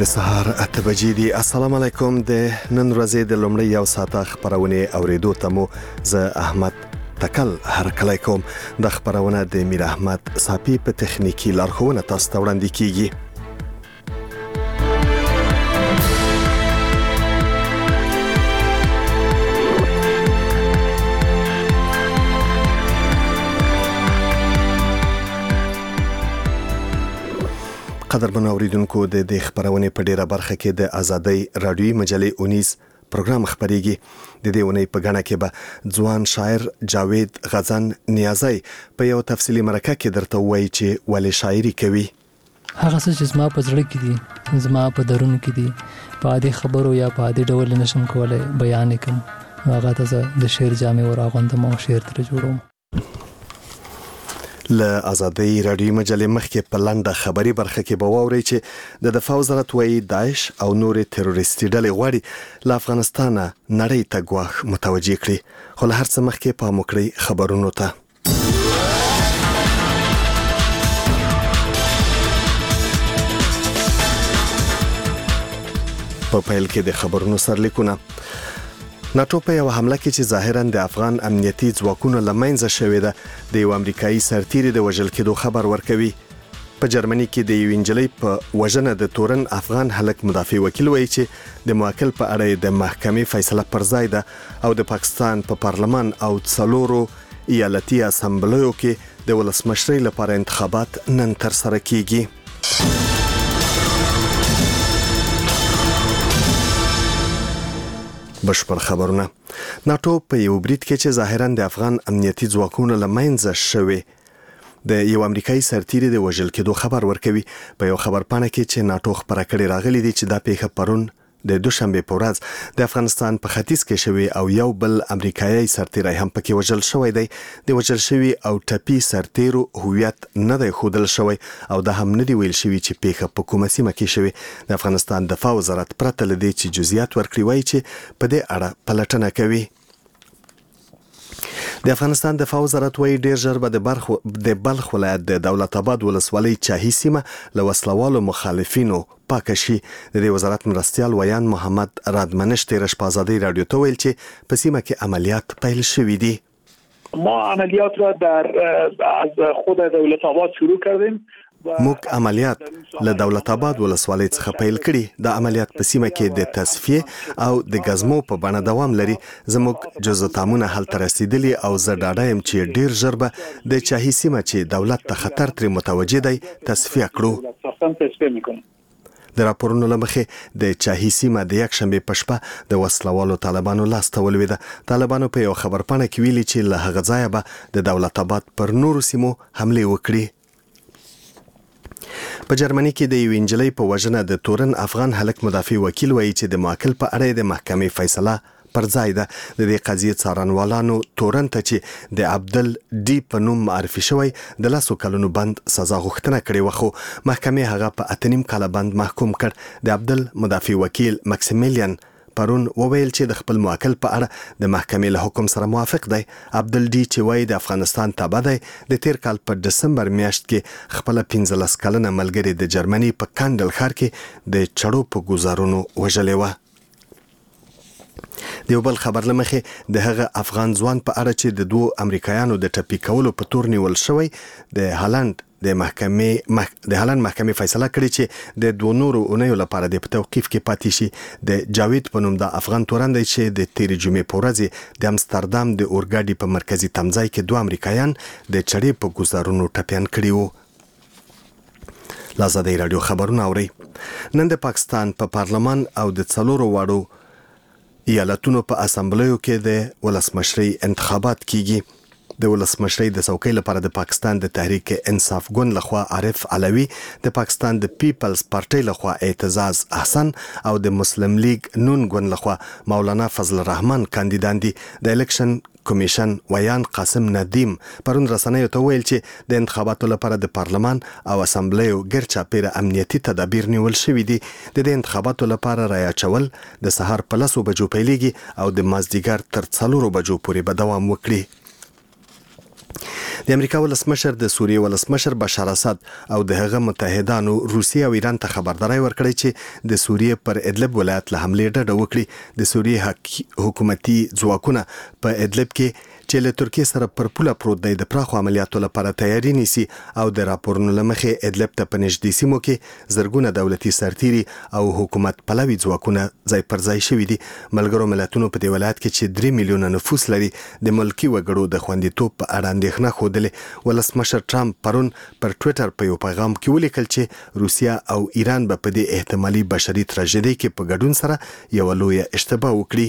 د سهار 8 بجې دي. السلام علیکم. د نن ورځې د لومړۍ یو ساعته خبرونه اوریدو ته مو زه احمد تکل هرکلی کوم. د خبرونه د میر احمد صافي په تخنیکی لارښوونه تاسو ته وړاندې کیږي. قدرمن اوریدونکو، د دې خبرونه په ډیره برخه کې د ازادۍ رادیوي مجلې 19 پروګرام خبريږي. د دې ونې په غاڼه کې به ځوان شاعر جاوید غزن نیازی په یو تفصیلی مرکه کې درته وایي چې ولې شاعري کوي. هغه څه چې زما په زړه کې دي، زما په درون کې دي، په عادي خبرو یا په عادي ډول نشم کولای بیان کوم. هغه ته د شعر جامې وراغوندم او شعر تر جوړوم. له ازادۍ رادیوي مجلې مخکې په لنډه خبري برخه کې به واورئ چې د دفاع وزارت وايي داعش او نورې تروریستي ډلې غواړي له افغانستانه نړۍ ته ګواښ متوجه کړي. خو له هر څه مخکې پام وکړئ خبرونو ته. په پیل کې د خبرونو سرلیکونه. ناتو په یو حمله کې چې ظاهراً د افغان امنیتي ځواکونو لمنځه شوې ده، د یو امریکایي سرتیري د وژل کېدو خبر ورکوي. په جرمني کې د یو انجلۍ په وژنه د تورن افغان هلک مدافع وکیل وایي چې د موکل په اړه د محکمې فیصله پر ځای ده او د پاکستان په پارلمان او څلورو ایالتي اسامبلیو کې د ولسمشرۍ لپاره انتخابات نن تر سره کیږي. بشپړ خبرونه. ناتو په یو بریټ کې چې ظاهراً د افغان امنیتي ځواکونو لمنځه شوې د یو امریکایي سرتیري د وژل کېدو خبر ورکوي. په یو خبر پاڼه کې چې ناتو خبره کړې راغلي دي چې دا پیښه پرون د دوشنبه په ورځ د افغانستان په ختیځ کې شوی او یو بل امریکایي سرتیری هم پکې وژل شوی دی. د وژل شوی او ټپي سرتیرو هویت نه دی ښودل شوی او دا هم نه دی ویل شوی چې پیښه په کومه سیمه کې شوی. د افغانستان دفاع وزارت پرته له دې چې جزئیات ورکړي وایي چې په دې اړه پلټنه کوي. د افغانستان دفاع وزارت وايي ډیر ژر به د بلخ ولایت د دولت آباد ولسوالۍ چاهي سیمه له وسلوالو مخالفینو پاکه شي. د دې وزارت مرستیال ویان محمد رادمنش تیرش په ازادۍ رادیو ته ویل چې په سیمه کې عملیات پیل شوي دي. ما عملیات را از خود دولت آباد شروع کردیم. موږ عملیات له دولت آباد ولسوالۍ څخه پیل کړي. د عملیات په سیمه کې د تصفیه او د غزمو په بڼه دوام لري. زموږ جزءتامونه هلته رسیدلي او زه ډاډه یم چې ډیر ژر به د چاهي سیمه چې دولت ته خطر ترې متوجه دی تصفیه کړو. د راپورونو لمخې د چاهي سیمه د یک شنبه په شپه د وسلوالو طالبانو لاسته ولوېده. طالبانو په یو خبرپاڼه کې ویلي چې له هغه ځایه به د دولت آباد پر نورو سیمو حمله وکړي. په جرمني کې د یو انجلۍ په وژنه د تورن افغان هلک مدافع وکیل وایي چې د موکل په اړه د محکمې فیصله پر ځای ده. د دې قضیې څارنوالانو تورن ته چې د عبدل ډي په نوم معرفي شوی د 10 کلونو بند سزا غوښتنه کړې وه، خو محکمې هغه په 8.5 کاله بند محکوم کړ. د عبدل مدافع وکیل مکسیمیلیان پرون وویل چې د خپل موکل په اړه د محکمې له حکم سره موافق دی. عبدل ډي چې وایي د افغانستان تابع دی، د تیر کال په دسمبر میاشت کې خپل 15 کلنه ملګری د جرمني په کاندل ښار کې د چړو په ګزارونو وژلې وه. د یو بل خبر لمخې د هغه افغان ځوان په اړه چې د دوه امریکایانو د ټپي کولو په تور نیول شوی د هالند د محکمې فیصله کړې چې د 2 نورو اونیو لپاره د توقیف کې پاتې شي. د جاوید په نوم د افغان تورن دی چې د تیرې جمعې په ورځ د امستردام د اورګاډي په مرکزي تمځای کې 2 امریکایان د چړې په ګزارونو ټپیان کړي وو. ازادۍ رادیو خبرونه اورئ. نن د پاکستان په پارلمان او د څلورو واړو ایالتونو په اسامبلیو کې د ولسمشرۍ انتخابات کیږي. د ولسمشرۍ د څوکۍ لپاره د پاکستان د تحریک انصاف ګوند لخوا عارف علوي، د پاکستان د پیپلز پارټۍ لخوا اعتزاز احسن او د مسلم لیگ نون ګوند لخوا مولانا فضل الرحمن کاندیدان دي. د الیکشن کمیشن ویان قاسم ندیم پرون رسنیو ته ویل چې د انتخاباتو لپاره د پارلمان او اسامبلیو ګرچاپیره امنیتي تدابیر نیول شوي دي. د دې انتخاباتو لپاره رای اچول د سهار په 10 بجو پیلېږي او د مازدیګر تر 4 بجو پورې به دوام وکړي. د امریکا ولسمشر د سوریې ولسمشر بشار اسد او د هغه متحدانو روسیه او ایران ته خبرداري ورکړې چې د سوریې پر ادلب ولایت له حملې ډډه وکړي. د سوریې حکومتي ځواکونه په ادلب کې چې له ترکیه سره پر پوله پروت دی د پراخو عملیاتو لپاره تیاری نیسي او د راپورونو له مخې ادلب ته په نږدې سیمو کې زرګونه دولتي سرتیري او حکومت پلوي ځواکونه ځای پر ځای شوي دي. ملګرو ملتونو په دې ولایت کې چې 3 میلیونه نفوس لري د ملکي وګړو د خوندیتوب په اړه اندېښنه ښودلې. ولسمشر ټرمپ پرون پر ټویټر په یو پیغام کې ولیکل چې روسیه او ایران به په دې احتمالي بشري تراژیدي کې په ګډون سره یو لوی اشتباه وکړي.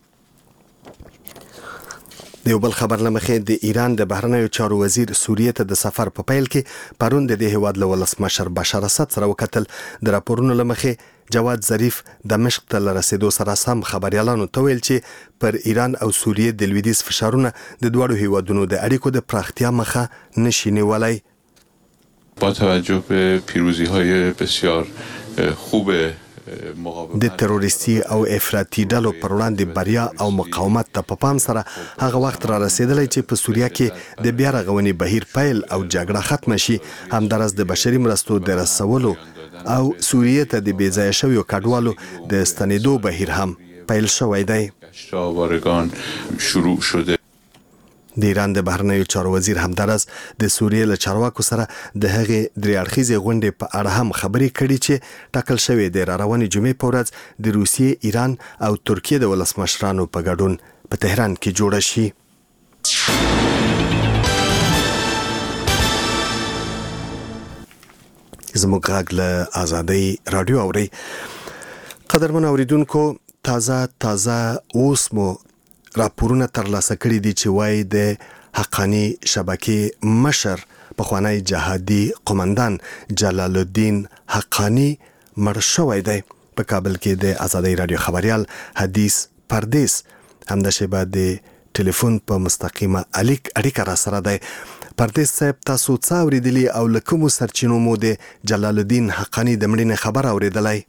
د یو بل خبر لمخې د ایران د بهرنیو چارو وزیر سوریې ته د سفر په پیل کې پرون د دې هیواد له ولسمشر بشار اسد سره وکتل. د راپورونو لمخې جواد ظریف دمشق ته رسیدو سره سم خبريالانو ته ویل چې پر ایران او سوریې د لویدیځ فشارونه د دوړو هیوادونو د اړیکو د پراختیا مخه نشي نیولای. با توجه به پیروزی‌های بسیار خوب د تروریستي او افراطي ډلو پر وړاندې بریا او مقاومت ته په پام سره هغه وخت را رسیدلی چې په سوریه کې د بیا رغونې بهیر پیل او جګړه ختم شي. همدارس د بشري مرستو د رسولو او سوریه ته د بیځایه شویو کډوالو د ستنېدو بهیر هم پیل شوی دی. شروع شده. د ایران د بهرنیو چارو وزیر همدارس د سوریې له چارواکو سره د هغې درې اړخیزې غونډې په اړه هم خبرې کړي چې ټاکل شوې د راروانې جمعې په ورځ د روسیې، ایران او ترکیې د ولسمشرانو په ګډون په تهران کې جوړه شي. زموږ غږ له آزادۍ رادیو اوري. قدرمن اوریدونکو، تازه اوس مو راپورونه ترلاسه کړي دي چې وایي د حقانی شبکې مشر پخوانی جهادي قومندان جلال الدین حقانی مړ شوی دی. په کابل کې د آزادۍ رادیو خبريال حدیث پردیس همداشبه د ټلیفون په مستقیمه اړیکه را سره دی. پردیس صاحب، تاسو څه اوریدلی او له کومو سرچینو مو د جلال الدین حقانی د مړینې خبر اوریدلی؟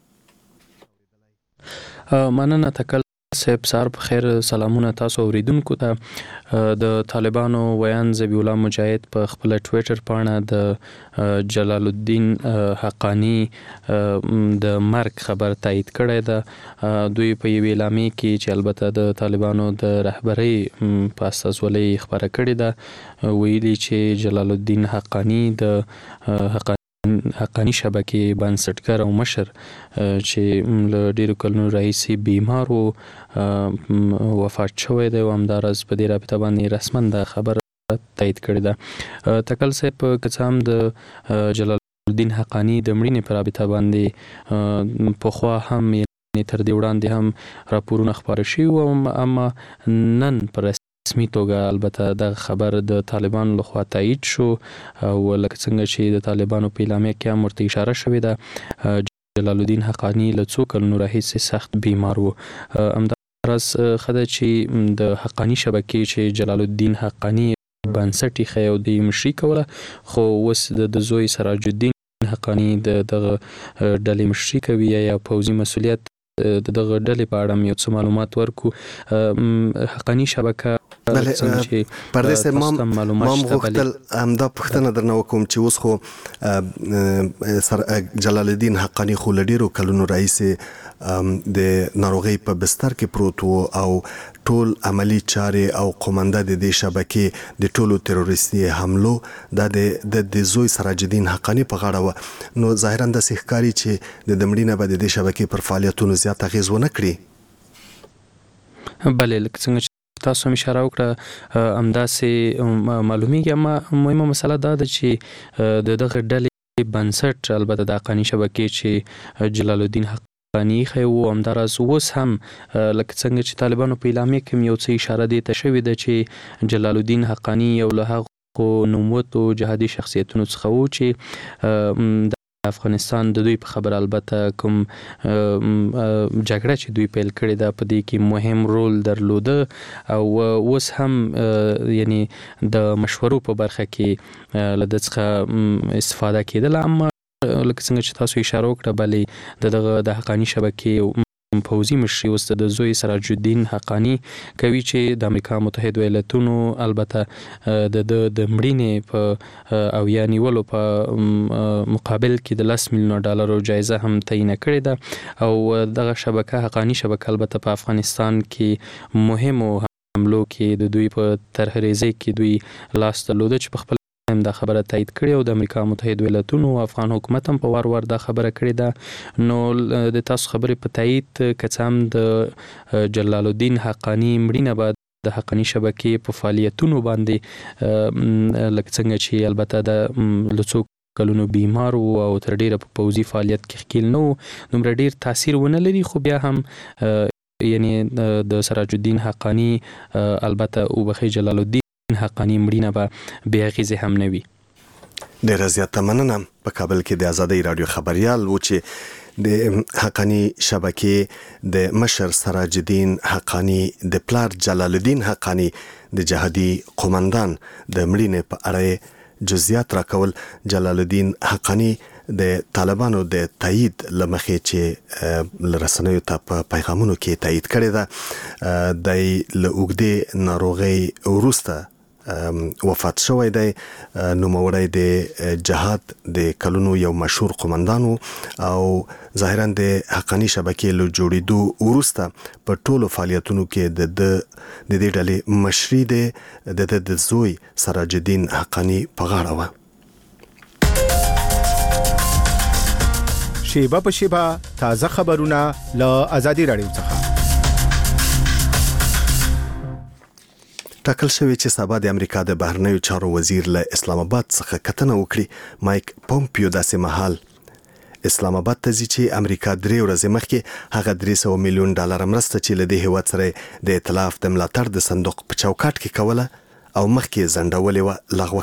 مننه تکل صاحب. سار په خیر. سلامونه تاسو اوریدونکو ته. د طالبانو ویان ذبیح الله مجاهد په خپل ټویټر باندې د جلال الدین حقانی د مرګ خبر تایید کړی ده. دوی په یوه اعلامیه کې چې البته د طالبانو د رهبرۍ په استازولۍ خبره کړې ده، ویلي چې جلال الدین حقانی د حقانی شبکې بنسټګر او مشر چې له ډیرو کلونو راهیسې بیمار و وفات شوی دی او همداراز په دې رابطه باندې رسما د خبر تایید کړی ده. تکل صاحب، که څه هم د جلال الدین حقانی د مړینې په رابطه باندې پخوا هم تر دې وړاندې هم راپورونه خپاره شوي وو، اما نن پر رسمي توګه البته د خبر د طالبانو لخوا تایید شو او لکه څنګه چې د طالبانو په اعلامیه کې هم ورته اشاره شوې ده. جلال الدین حقانی له څو کلونو راهیسې سخت بیمار و. همداراز ښه ده چې د حقانی شبکې چې جلال الدین حقانی بنسټ یې او د مشري کوله، خو اوس د زوی سراج الدین حقانی دغه ډلې مشري کوي یا پوځي مسؤلیت د دغه ډلې په اړه یو څه معلومات ورکو. حقانی شبکه پردیس ما غوښتل همدا پوښتنه درنه وکړم چې اوس خو جلال الدین حقانی خو له ډیرو کلونو راهیسې د ناروغۍ په بستر کې پروت و او ټول عملی چارې او قومنده د دې شبکې د ټولو تروریستي حملو د زوی سراج الدین حقانی په غاړه و. نو ظاهرا داسې ښکاري چې د مړینې به د دې شبکې پر فعالیتونو زیات اغیز ونه کړي. بله، لکه څنګه چې تاسو هم اشاره وکړه همداسې معلومیږي. اما مهمه مسله دا ده چې د دغه ډلې بنسټ البته د حقانی شبکې چې جلال الدین حقانی خو همداراز اوس هم لکه څنګه چې طالبانو په اعلامیه کې یو څه اشاره دی ته شوې ده چې جلال الدین حقانی یو له هغو نوموتو جهادي شخصیتونو څخه و چې افغانستان د دوی په خبر البته کوم جګړه چې دوی پیل کړې ده په دې کې مهم رول درلوده او اوس هم یعنی د مشورو په برخه کې له دې څخه استفاده کېدله. اما لکه څنګه چې تاسو اشاره وکړه، بلې د حقانی شبکې پوځي مشري اوس د زوی سراج الدین حقانی کوي چې د امریکا متحده ایالاتونو البته د مړینې په او یا نیولو په مقابل کې د $10 میلیون جایزه هم تعیین کړې ده او دغه شبکه حقانی شبکه البته په افغانستان کې مهمو حملو کې د دوی په طرحریزي کې دوی لاس درلوده چې په خپل هم دا خبره تایید کړې او د امریکا متحده ایالاتونو او افغان حکومت هم په وار دا خبره کړې ده. نو د تاسو خبرې په تایید کڅام د جلال الدین حقانی مړینه بعد د حقانی شبکې په فعالیتونو باندې لکه څنګه چې البته د لڅو کلونو بیمار او تر ډیره په پوځي فعالیت کې ښکیل نو دومره ډیر تاثیر ونه لري خو بیا هم یعنی د سراج الدین حقانی البته او بخي جلال الدین حقانی مړینه به بیا غیزه هم نوي. ډیره زیاته مننه. په کابل کې د آزادۍ رادیو خبريال و چې د حقانی شبکې د مشر سراج الدین حقانی د پلار جلال الدین حقانی د جهادي قومندان د مړینې په اړه جزئیات راکول. جلال الدین حقانی د طالبانو د تایید لمخې چې لرسنیو ته په پیغامونو کې تایید کړی ده د لوګدې ناروغي ورسته وفات شوی دی. نوموړی د جهاد د کلونو یو مشهور قومندان او ظاهرا د حقانی شبکې له جوړېدو وروسته په ټولو فعالیتونو کې د دې ډلې مشري د زوی سراج الدین حقانی په غاړه وه. شیبه په شیبه تازه خبرونه له آزادۍ رادیو څخه. ټاکل شوی چې سبا د امریکا د بهرنیو چارو وزیر له اسلام آباد څخه کتنه وکړي. مایک پومپیو داسې مهال اسلام آباد ته ځي چې امریکا 3 ورځې مخکې هغه $300 میلیون مرسته چې له دې هیواد سره د ائتلاف د ملاتړ د صندوق په چوکاټ کې کوله او مخکې ځنډولې و لغوه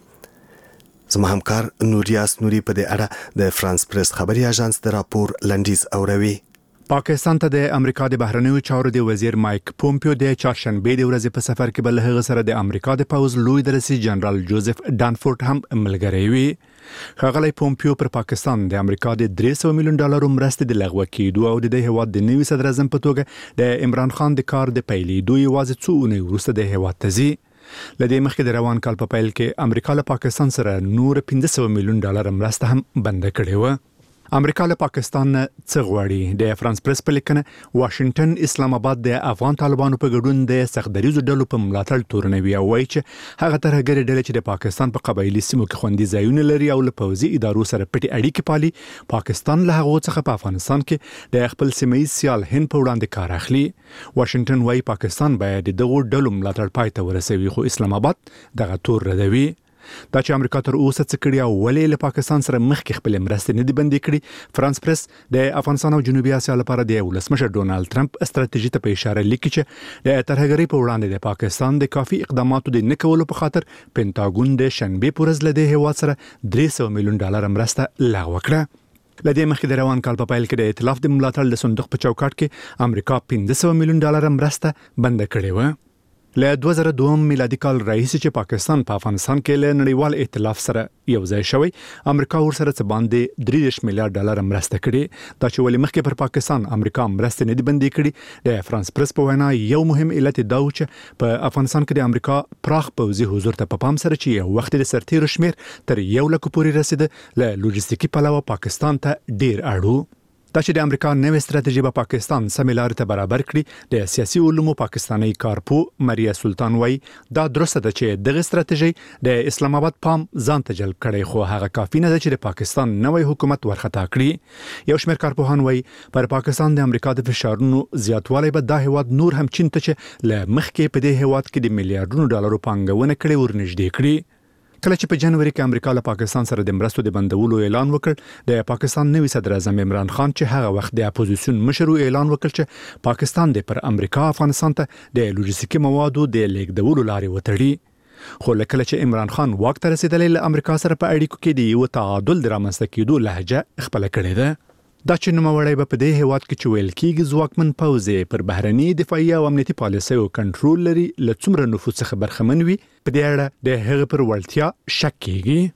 کړې. زما همکار نوریاس نوري په دې اړه د فرانس پریس خبري اژانس د راپور لنډیز اوروي. پاکستان ته د امریکا د بهرنیو چارو د وزیر مایک پومپیو د چهارشنبه د ورځې په سفر کې بل هغه سره د امریکا د پوز لوی درسي جنرال جوزف دانفورد هم ملګری وي. ښاغلی پومپیو پر پاکستان د امریکا د $300 میلیون مرستې د لغوه کېدو او د هیواد د نوي صدر اعظم په توګه د عمران خان د کار د پیلېدو یوازې څو اونۍ وروسته د هیواد ته ځي. لدې مخکې د روان کال په پیل کې امریکا له پاکستان سره نور $500 میلیون مرسته هم بند کړې و. امریکا له پاکستان څخه غواړي. د فرانس پریس په لیکنه واشنگټن اسلام آباد د افغان طالبانو په ګډون د سختدریزو ډلو په ملاتړ تورنوي او وایي چې هغه ترهګري ډلې چې د پاکستان په قبایلی سیمو کې خوندي ځایونه لري او له پوځي ادارو سره پټي اړیکې پالي پاکستان له هغه څخه په افغانستان کې د خپل سیمایي سیال هند په وړاندې کار اخلي. واشنگټن وايي پاکستان باید دغه ډلو ملاتړ پای ته ورسوي خو اسلام آباد دغه تور ردوي. دا چې امریکا تر اوسه څه کړی او ولې له پاکستان سره مخکې خپل مرستې نه دي بندي کړي. فرانس پریس د افغانستان او جنوبي اسیا لپاره د ولسمشر ډونالد ټرمپ استراتیژي ته په اشاره لیکي چې د ترهګرۍ په وړاندې د پاکستان د کافي اقداماتو د نه کولو په خاطر پینټاګون د شنبه پورز له د هیواد سره $300 میلیون مرسته لغوه کړه. لدې مخکې د روان کال په پیل کې د ائتلاف د ملاتړ د صندوق په چوکاټ کې امریکا $500 میلیون مرسته بند کړې و. له 2002 میلادي کال راهیسې چې پاکستان په افغانستان کې له نړیوال ائتلاف سره یو ځای شوی امریکا ورسره څه باندې $30 میلیارډ مرسته کړي. دا چې ولې مخکې پر پاکستان امریکا مرسته نه دي بندي کړي د فرانس پریس په وینا یو مهم علت دا و چې په افغانستان کې د امریکا پراخ پوځي حضور ته په پام سره چې یو وخت د سرتیرو شمیر تر 1 لک پورې رسیده له لوجستیکي پلوه پاکستان ته ډیر اړو. دا چې د امریکا نوې ستراتیژي په پاکستان سمې لارې ته برابر کړي د سیاسي علومو پاکستاني کارپو مریا سلطان وای دا درسته ده چې دغه ستراتیژي د اسلام آباد پام ځان ته جلب کړي خو هغه کافي نه ده چې د پاکستان نوې حکومت ورخطا کړي. یو شمېر کارپوهان وای پر پاکستان د امریکا د فشارونو زیاتوالی به دا هیواد نور هم چین ته چې له مخکې په دې هیواد کې د میلیارډونو ډالرو پانګونه کړي ورنږدې کړي. کله چې په جنوري کې امریکا له پاکستان سره د مرستو د بندولو اعلان وکړ د پاکستان نوي صدر اعظم عمران خان چې هغه وخت د اپوزیسیون مشر اعلان وکړ چې پاکستان د پر امریکا افغانستان ته د لوجستیکي موادو د لیږدولو لارې وتړي. خو کله چې عمران خان واک ته رسیدلی له امریکا سره په اړیکو کې د یو تعادل د رامنځته کېدو لهجه خپل کړې ده. دا چې نوموړی به په دې هیواد کې چې ویل کېږي ځواکمن پوځ پر بهرني دفاعي او امنیتي پالیسیو کنټرول لري له څومره نفوذ څخه برخمن وي په دې اړه د هغه پر وړتیا شک کېږي.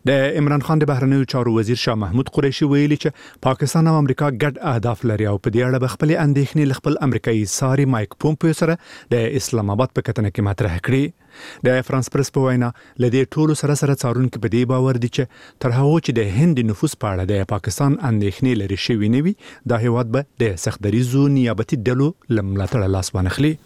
د عمران خان د بهرنیو چارو وزیر شاه محمود قریشي ویلي چې پاکستان او امریکا ګډ اهداف لري او په دې اړه خپل اندېښنې خپل امریکایي ساري مایک پومپیو سره د اسلام آباد په کتنه کې مطرح کړي. د فرانس پریس په وینا لدې ټولو سره څارونکو په دې باور دي چې تر هغه چې د هند نفوذ په اړه د پاکستان اندېښنې لري شوی نه وي دا هیواد به د سختدریزو نیابتي ډلو لملاتړ لاس وانخلي.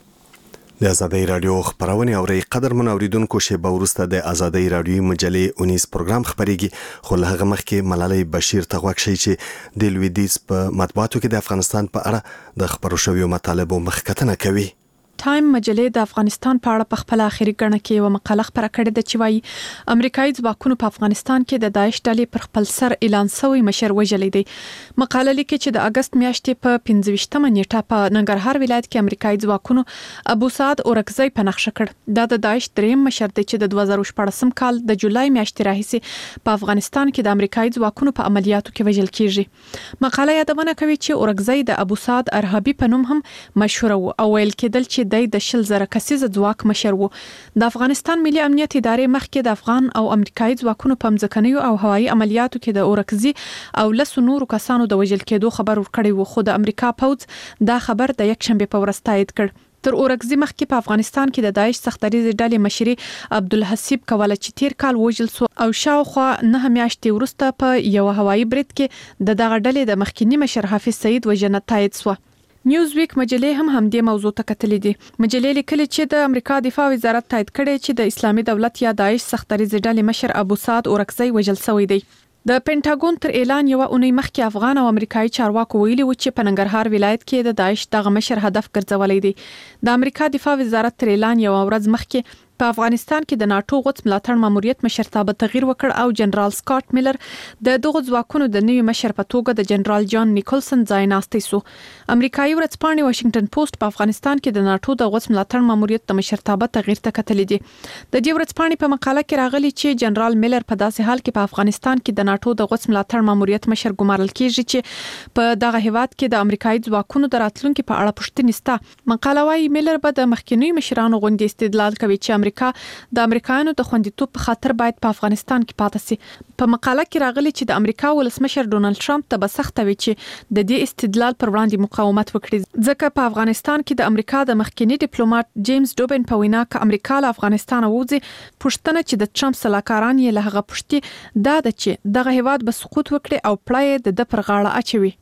د آزادۍ رادیو خبرونه اوري قدر منوریدونکو شیبه ورسته د آزادۍ رادیو مجلې 19 پروګرام خبريږي خو له هغه مخکې ملالۍ بشیر ته غوښ شي چې د لویدیز په مطبوعاتو کې د افغانستان په اړه د خبرو شویو مطالبو مخکتنه کوي. ټایم مجلې د افغانستان په اړه په خپل اخیری ګڼه کې یو مقاله خبره کړې ده چې وايي امریکایي ځواکونو په افغانستان کې د داعش ډلې پر خپل سر اعلان شوی مشر وژلې دي. مقاله لیکي چې د اگست میاشتې په 15مه نیټه په ننګرهار ولایت کې امریکایي ځواکونو ابو سعد اورکزی په نقشه کړ. دا د داعش دریم مشر دی چې د 2014 کال د جولای میاشتې راهیسې په افغانستان کې د امریکایي ځواکونو په عملیاتو کې وژل کیږي. مقاله یادونه کوي چې اورکزی د ابو سعد ارهابي په نوم هم مشهور و او ویل کېدل چې د 10,000 کسیزه ځواک مشر وو. د افغانستان ملي امنیت ادارې مخکې د افغان او امریکایي ځواکونو په مځکنیو او هوایي عملیاتو کې د اورکزي او لسو نورو کسانو د وژل کېدو خبر ورکړی و خو د امریکا پوځ دا خبر د یک شنبه په ورځ تایید کړ. تر اورکزي مخکې په افغانستان کې د داعش سختدریزې ډلې مشري عبدالحسیب کوله چې تیر کال وژل شو او شاوخوا 9 میاشتې وروسته په یو هوایي برید کې د دغه ډلې د مخکینی مشر حافظ سعید وژنه تایید شو. نیوز ویک مجلې هم همدې موضوع ته کتلې دي. مجلې لیکلي چې د امریکا دفاع وزارت تایید کړي چې د اسلامي دولت یا داعش سختدریزې ډلې مشر ابو سعد اورکزی وژل شوی دی. د پینټاګون تر اعلان یو اونۍ مخکې افغان او امریکایي چارواکو ویلي و چې په ننګرهار ولایت کې د داعش دغه مشر هدف ګرځولې دي. د امریکا دفاع وزارت تر اعلان یو ورځ مخکې په افغانستان کې د ناتو غوڅ ملاتړ ماموریت مشرتابه تغییر وکړ او جنرال سکاٹ میلر د دغه ځواکونو د نوي مشر په توګه د جنرال جان نیکولسن ځای ناستې سو. امریکایي ورځپاڼې واشنگټن پوسټ په افغانستان کې د ناتو د غوڅ ملاتړ ماموریت د مشرتابه تغییر ته کتلې دي. د دې ورځپاڼې په مقاله کې راغلي چې جنرال میلر په داسې حال کې په افغانستان کې د ناتو د غوڅ ملاتړ ماموریت مشر ګمارل کیږي چې په دغه هیواد کې د امریکایي ځواکونو د راتلونکو په اړه پوښتنې سته. مقاله وايي میلر به د مخکینی مشرانو غونډې استدلال کوي چې امریکا د امریکایانو د خوندیتوب په خاطر باید په افغانستان کې پاتې شي. په مقاله کې راغلي چې د امریکا ولسمشر ډونالد ټرمپ ته به سخت وي چې د دې استدلال پر وړاندې مقاومت وکړي ځکه په افغانستان کې د امریکا د مخکینی ډیپلوماټ جیمز ډوبن په وینا ک امریکا له افغانستان وځي پښتنه چې د ټرمپ سلاکاران یې له هغه پښتي دا د چې دغه هیواد به سقوط وکړي او پړای د پر غاړه اچوي.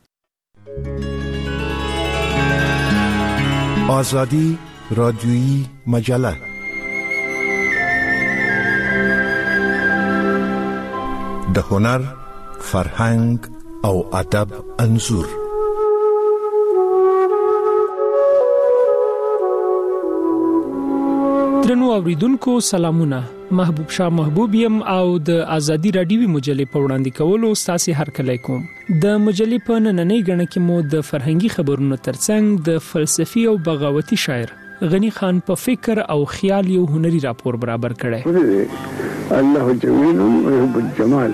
آزادی رادیویی مجله د هنر، فرهنګ او ادب انځور. درنو اوریدونکو سلامونه. محبوب شاه محبوب يم او د آزادی رادیوي مجلې په وړاندې کولو ستاسو هرکلی کوم. د مجلې په نننۍ غړنه کې مو د فرهنګي خبرونو ترڅنګ د فلسفي او بغاوتي شاعر غنی خان په فکر او خیال یو هنري راپور برابر کړی. الله جميل ويحب الجمال.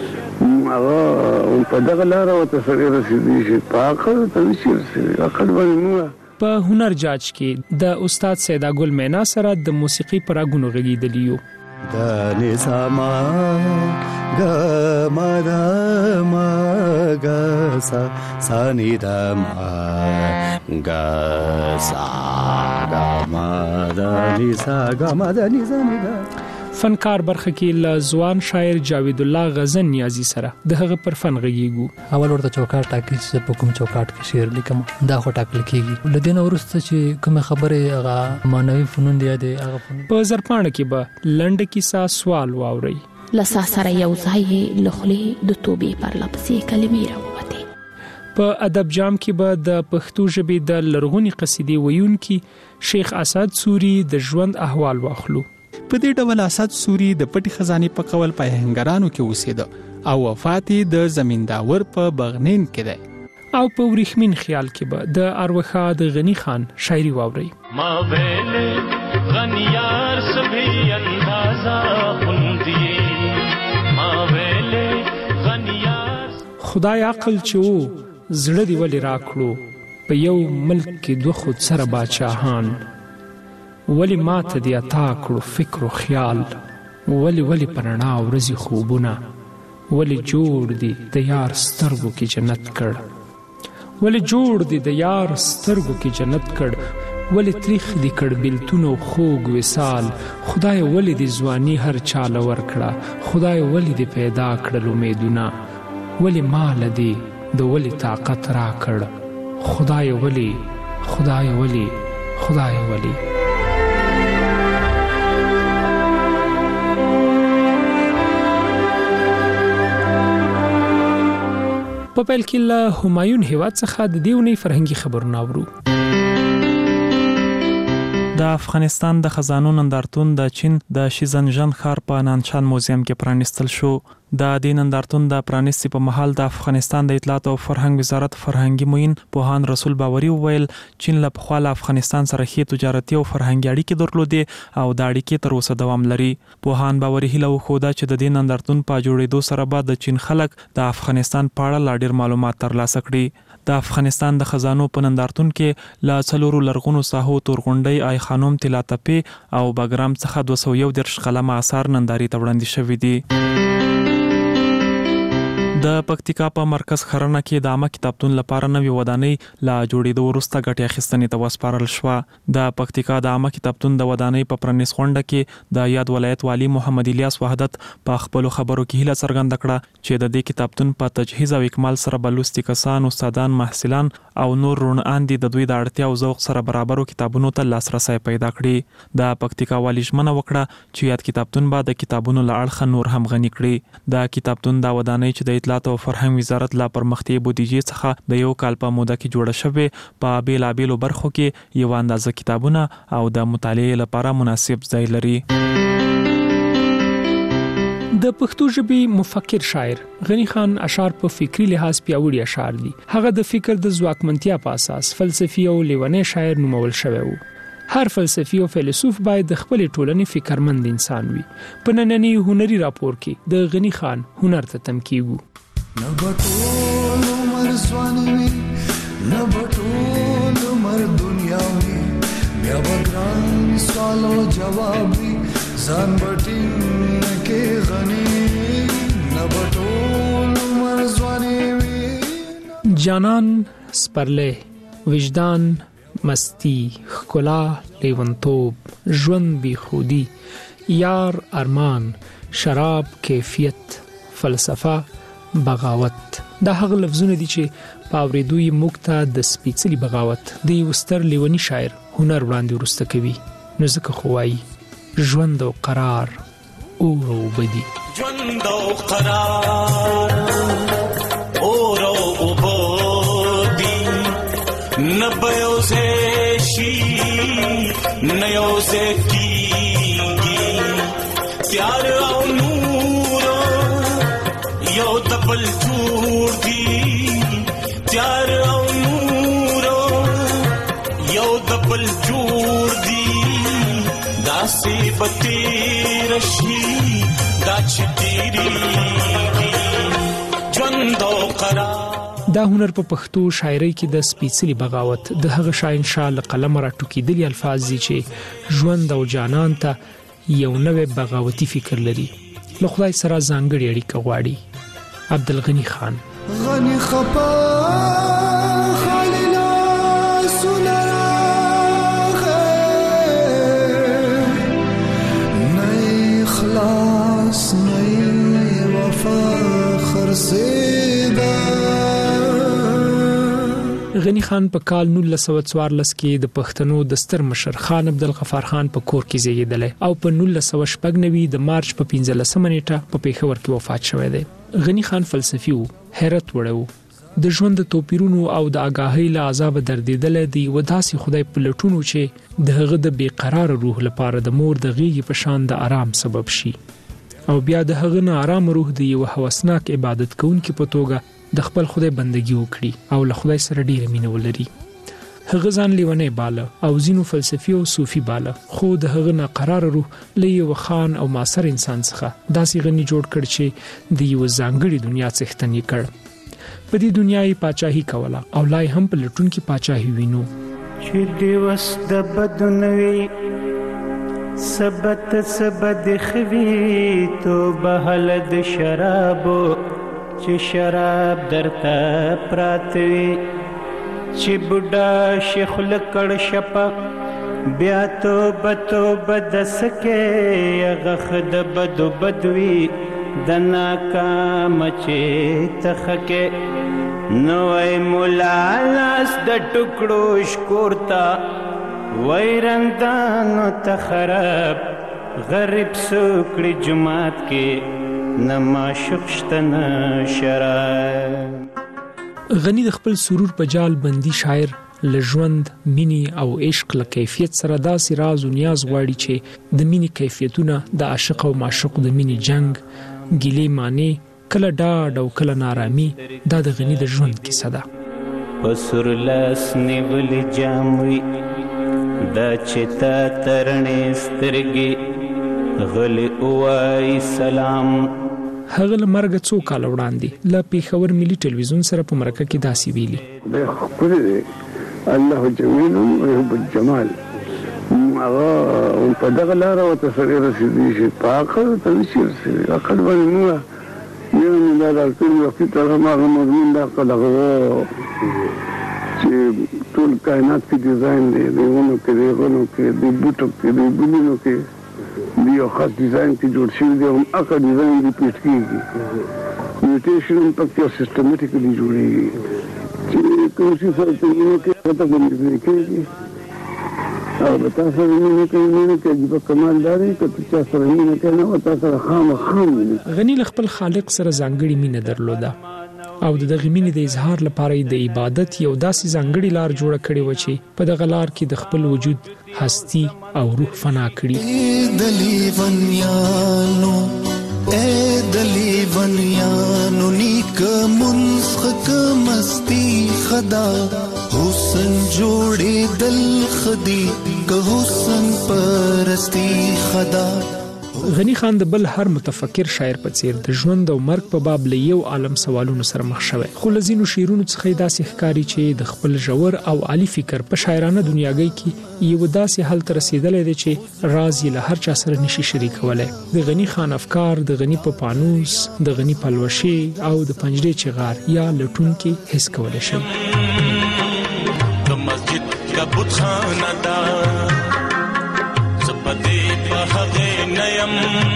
په دغه لار او تصویر رسیدي چې پاکه تنشیر سره عقل باندې په هنر جاج کې د استاد سیدا ګل مینا سره د موسیقي پراګونو غږیدلی یو. د نسما ګ ما ګ سا ني د ما ګ سا ګ ما د نسا ګ ما د نسا ګ. فنکار برخه کې ل ځوان شاعر جاوید الله غزن نیازی سره د هغه پر فن غږیږو. اول ورته چوکاټ ټاکي چې په کوم چوکاټ کې شعر لیکم دا خو ټاکل کیږي. لدین ورسته چې کوم خبره هغه مانوي فنون دی هغه فنون په زرپاڼه کې به لنډ کیسه سوال واوري. لسا سره یو ځای لخلي د توبې پر لپسې کلمې راوته. په ادب جام کې به د پښتو ژبې د لرغونی قصیدې ویونکي شیخ اسد سوري د ژوند احوال واخلو. په دې ډول اسد سوري د پټي خزانه په کول په هنګرانو کې اوسېده او وفات د زمینداور په بغنین کې ده. او په ورېښمین خیال کې به د اروخا د غنی خان شاعري واوري. ما ویل غنیار سبھی اندازا خوندي ما ویل غنیار خدای عقل چو زړه دی ولې راکړو په یو ملک کې دوه خود سره بادشاہان ولی ما ته دی عطا کړو فکر او خیال ولی پرنا ورځي خوبونه ولی جوړ دی د یار سترګو کې جنت کړ ولی جوړ دی د یار سترګو کې جنت کړ ولی تریخ دی کړ بلتون او خوږ وصال خدای ولی دی ځواني هر چاله ورکړه خدای ولی دی پیدا کړل امیدونه ولی مال دی د ولی طاقت را کړ خدای ولی خدای ولی خدای ولی په پیل کې له همایون هیواد څخه د دیونی فرهنګي خبرونه اورو. د افغانستان د خزانو نندارتون د چین د شیزنژن ښار په نانشان موزیم کې پرانیستل شو. د دې نندارتون د پرانیستي په مهال د افغانستان د اطلاعات او فرهنګ وزارت فرهنګي معین پوهان رسول باوري وویل چین له پخوا له افغانستان سره ښې تجارتي او فرهنګي اړیکې درلودې او دا اړیکې تر اوسه دوام لري. پوهان باوري هیله وښوده چې د دې نندارتون په جوړېدو سره به د چین خلک د افغانستان په اړه لا ډېر معلومات ترلاسه کړي. د افغانستان د خزانو په نندارتون کې له 4 لرغونو ساحو تورغونډۍ آی خانوم طلا تپې او باګرام څخه 211 قلمه آثار ننداري ته وړاندې شوي دي. د پکتیکا په مرکز خرنه کې د عامه کتابتون لپاره نوې ودانۍ لا جوړېدو وروسته ګټې اخیستنې ته وسپارل شوه. د پکتیکا د عامه کتابتون د ودانۍ په پرانیست غونډه کې د یاد ولایت والی محمد الیاس وحدت په خپلو خبرو کې هیله څرګنده کړه چې د دې کتابتون په تجهیز او اکمال سره به لوستي کسان، استادان، محصلان او نور روڼان دي د دوی د اړتیا او ذوق سره برابرو کتابونو ته لاسرسی پیدا کړي. د پکتیکا والی ژمنه وکړه چې یاد کتابتون به د کتابونو له اړخه نور هم غني کړي. د کتابتون د ودانۍ چې د اطلاعات او فرهنګ وزارت لا پرمختي بودیجې څخه د یو کال په موده کې جوړه شوې په بیلابیلو برخو کې یو اندازه کتابونه او د مطالعې لپاره مناسب ځای لري. د پښتو ژبې مفکر شاعر غنی خان اشعار په فکری لحاظ پیاوړي اشعار دي. هغه د فکر د ځواکمنتیا په اساس فلسفي او لیونی شاعر نومول شوی وو. هر فلسفي او فیلسوف باید د خپل ټولنې فکرمند انسان وي. په نننی هنري راپور کې د غنی خان هنر ته تم کیږو. نبټول مرزوانی وی نبټول مر دنیا وی بیا بګران سوال او جواب وی ځان بټین کې غنی نبټول مرزوانی وی جانان سپرله وجدان مستی خکلا لیونتوب ژوند بی خودی یار ارمان شراب کیفیت فلسفه بغاوت دا هغه لفظونه دي چې په اوریدو یې موږ ته د سپېڅلي بغاوت د یو ستر لیونی شاعر هنر وړاندې ورسته کوي. نو ځکه خو وایي ژوند او قرار اور او بدی ژوند او قرار اور او بدی نبيوزه شي نيوزه کیږي پیار او یو دبل جوړ دی پیار او نور یو دبل جوړ دی داسې بتی رشي دا چتیری ژوند او قرار. دا هنر په پښتو شاعرۍ کې د سپېڅلي بغاوت د هغه شاهنشاه له قلمه راټوکېدلي الفاظ دي چې ژوند او جانان ته یو نوې بغاوتي فکر لري. له خدای سره ځانګړې اړیکه غواړي. عبدالغنی خان غنی خپا خالنا سنرا نئی خلاص نئی وفا خرسیدا. غنی خان په کال 1914 کې د پښتنو د ستر مشر خان عبدالغفار خان په کور کې زیږیدل او په 1996 د مارچ په 15 نیټه په پیښور کې وفات شوی دی. غنی خان فلسفي وو، حیرت وړو، د ژوند د توپیرونو او د آگاهۍ له عذاب دردیدل دی و داسې خدای په لټونو چې د هغه د بیقرار روح لپاره د مور د غیږې په شان د آرام سبب شي او بیا د هغه نه آرام روح دی یو هوسناک عبادت کوونکی په توګه د خپل خدای بندګي وکړي او له خدای سره ډیره مینه ولري. هغه ځان لیونی باله او ځینو فلسفي او صوفي باله، خو د هغه نه قرار روح له یو خان او معاصر انسان څخه داسې غني جوړ کړ چې د یو ځانګړي دنیا څښتن یې کړ. په دې دنیا یې پاچاهي کوله او لای هم په لټون کې پاچاهي وینو. چې دیوس د بدنوي سبت سبد خوی تو بهلد شرابو چې شراب درته پراتوي چې بوډا شیخ لکړ شپه بیا توبه د سکه غخ د بدو بدوي د ناکام چې تخکه نوې مولا لاس د ټکړو شکورتا ویرندانو تخرب غریب سوکړي جماعت کې نما شخشتن شراب. غنی د خپل سرور په جال بندي شاعر لژوند مینی او عشق له کیفیت سره داسې راز او نیاز غواړي چې د مینی کیفیتونه د عاشق او معشوق د مینی جنگ ګیلې معنی کله ډاډ او کله نارامي دا د غنی د ژوند کیسه ده. پسر لاس نیول جاموي دا چې تا ترنې سترګې غلې اوای سلام. هغه له مرګ څو کال وړاندې له پیښور ملي ټلویزیون سره په مرکه کې داسې ویلي: الله جمیل ويحب الجمال. هغه په دغه لار او تسری رسیدي چې پاکه تنشیر سي عقل باندې نو یو نه دا ټول وخت تر ما مضمون دا کله چې ټول کائنات کې ډیزاین دی ونه کې دی د بوټو کې دی بلونو کې دی یو خاص ډیزاین کې جوړ شوی دی او هغه ډیزاین دی پیټ کیږي میوټیشن په کې سیستماتیکلی جوړیږي چې کوم څه سره کې ته باندې کېږي او تاسو یې نه کوي په کمالداري کې چې سره یې نه کوي او تاسو خام غنی خپل خالق سره ځانګړي مینه درلوده او د دغه مینې د اظهار لپاره د عبادت یو داسې ځانګړي لار جوړه کړې و چې په دغه لار کې د خپل وجود هستی او روح فنا کړي. دلی ونیانو نیک منسخک مستی خدا حسن جوڑی دل خدی که حسن پرستی خدا. غنی خان د بل هر متفکر شاعر په څیر د ژوند او مرګ په باب له یو عالم سوالونو سره مخ شوی، خو لزینو شعرونو څخه داسې ښکاری چې د خپل ژور او عالی فکر په شاعرانه دنیاګۍ کې یو داسې حل تر رسیدلې دی چې راز یې له هر چا سره نشي شریکولای. د غنی خان افکار د غنی په پانوس، د غنی پلوشي او د پنجرې چغار یا لټون کې حس کولای شي. د مسجد کا بتخانه دا زپدې په هغه نیم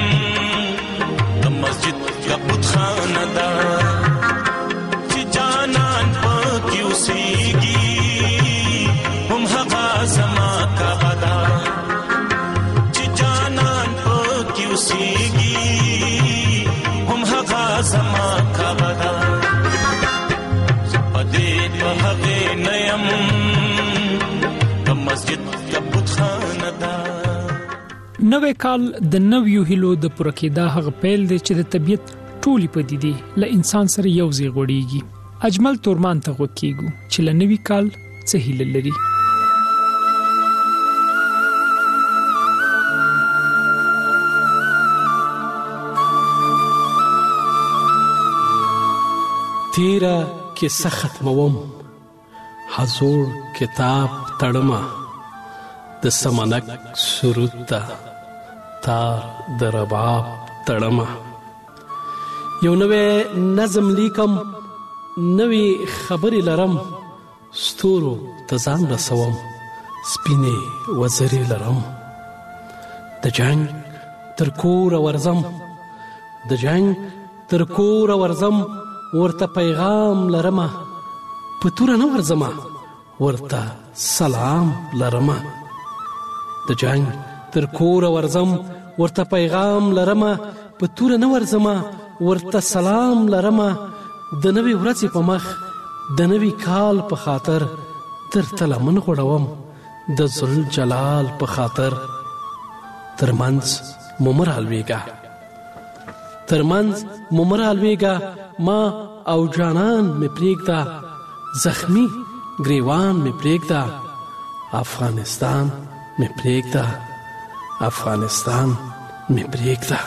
د مسجد کا بتخانه دا چې جانان پکې اوسېږي هم هغه زما کا بدا چې جانان پکې اوسېږي هم هغه زما کا بدا زپدې په هغه نیم د مسجد کا بتخانه دا. نوې کال د نویو هیلو د پوره کېدا هغه پیل دی چې د طبیعت ټولې پدیدې له انسان سره یو ځای غوړېږي. اجمل تورمان ته غوږ کېږو چې له نوي کال څه هیله لري. تیرا کیسه ختموم حضور کتاب تړما د سمنک سرود ته تار د رباب تړما یو نوې نظم لیکم نوې خبرې لرم ستورو ته ځان رسوم سپینې وزرې لرم د جنگ تر کور ورزم د جنگ تر کور ورزم ورته پیغام لرم په تور نه ورزم ورته سلام لرم د جنگ تر کور ورزم ورته پیغام لرم په تور نه ورزم ورته سلام لرم د نوې ورځې په مخ د نوې کال په خاطر تر تلمن غړوم د ذل جلال په خاطر ترمنځ ممرالويګه ترمنځ ممرالويګه ما او جانان می پریږدا زخمی گریوان می پریږدا افغانستان می پریږدا افغانستان می پریږدا.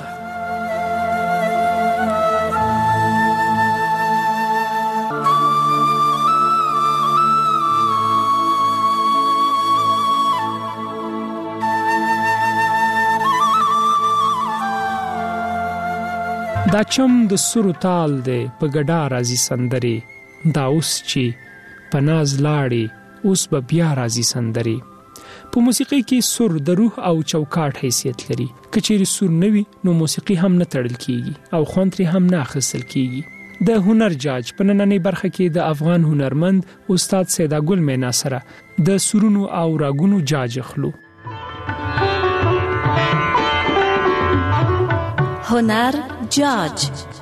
دا چم د سرو تال دی په ګډا راځي سندرې دا اوس چې په ناز لاړې اوس به بیا راځي سندرې په موسیقي کې سر د روح او چوکاټ حیثیت لري که چیرې سر نه وي نو موسیقي هم نه تړل کیږي او خوند ترې هم نه اخیستل کیږي د هنر جاج په نننۍ برخه کې د افغان هنرمند استاد سیدا ګل مینا سره د سرونو او راګونو جاج اخلو هنر جاج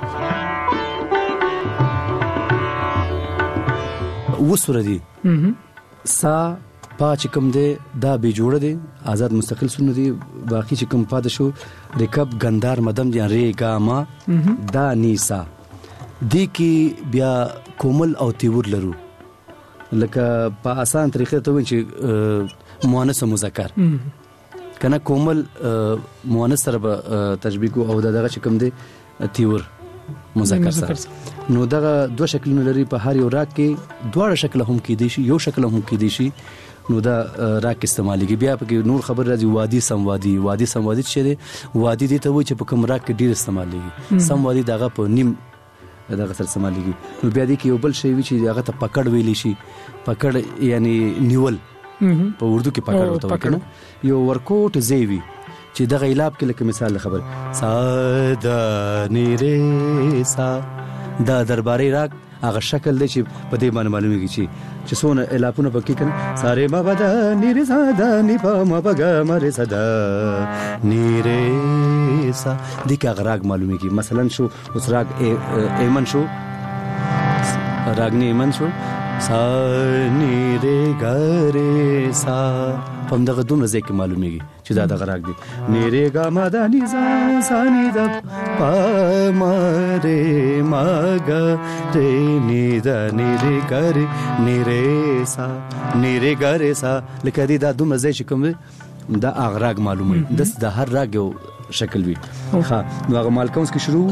وسره دي سا پاچ کم دی دا به جوړه دي آزاد مستقل سونه دي باقی چې کم پاد شو رکب غندار مدم دی ری گا ما دا نیسا دی کی بیا کومل او تیور لرو لکه په آسان طریقې ته وایي چې مؤنث مذکر کنه کومل مؤنث سره تشبیه کو او دغه چې کم دی تیور مذکر سره نو دغه دوه شکلونه لري په هر یو راګ کې دواړه شکل هم کې دي شي یو شکل هم کې دي شي نو دا راګ استعمالېږي بیا په نور خبر راځي وادي سموادي چې دی وادي دي ته وایي چې په کوم راګ کې ډیر استعمالېږي سموادي دغه په نیم دغه سره استعمالېږي نو بیا دې کې یو بل شی وي چې هغه ته پکړ ویلی شي پکړ یعنی نیول په اردو کې پکړ وته کنه یو ورکوټ زیوی چې دغه الاب کې لکه مثال خبر ساده نیره سا دا درباري راګ هغه شکل دی چې په دې باندې معلومیږي چې څونه الابونه پکې کنه ساره ما بدا نیره ساده نی په ما بغا مره صدا نیره سا دې کې هغه راګ معلومیږي مثلا شو اوس راګ ایمن شو راګ نه ایمن شو سا نیره ګره سا پم دغه دومره ځکه معلومیږي چې دا دغه راګ دی نیره ګا ما د نيزا ساني د پا مره ماګه دې ني د نیره ګره نیره سا لکه دې دا دومره ځکه کوم دا هغه راګ معلومه د هر راګ یو شکل وي ها نو هغه مالکونس کې شروع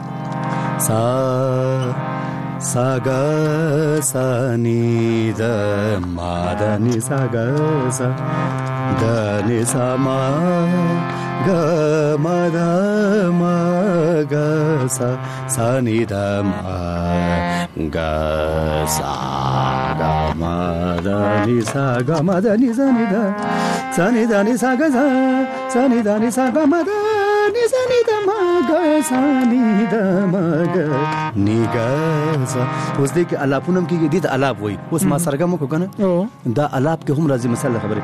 ساګه ساني د ما د ني ساګه سا د ني سما ګ ما د ما ګ سا ساني د ما ګ سا ګ ما د ني ساګه ما د ني ساني د ساني د ني ساګه ساني د ني ساګه ما د ني ساني د ما ګ ساني د ما ګ نیګازا اوس دې کې الاپونم کې دې ته الاب وای اوس ما سرګم کو کنه دا الاب کې هم راځي مثلا خبره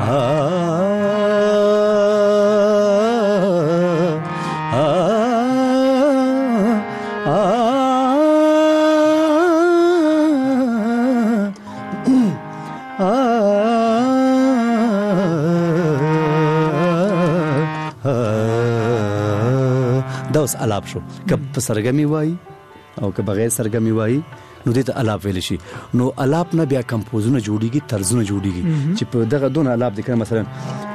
دا اوس الاب شو که په سرګمی وای او که بغیر سرګمی وای نو دې ته الاب ویل شي نو الاب نه بیا کمپوزونه جوړیږي طرزونه جوړیږي چې په دغه دون الاب د کړه مثلا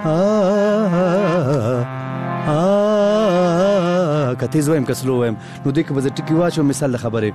کته زویم کسلو ویم نو دې کې به ټکی واچو مثال خبره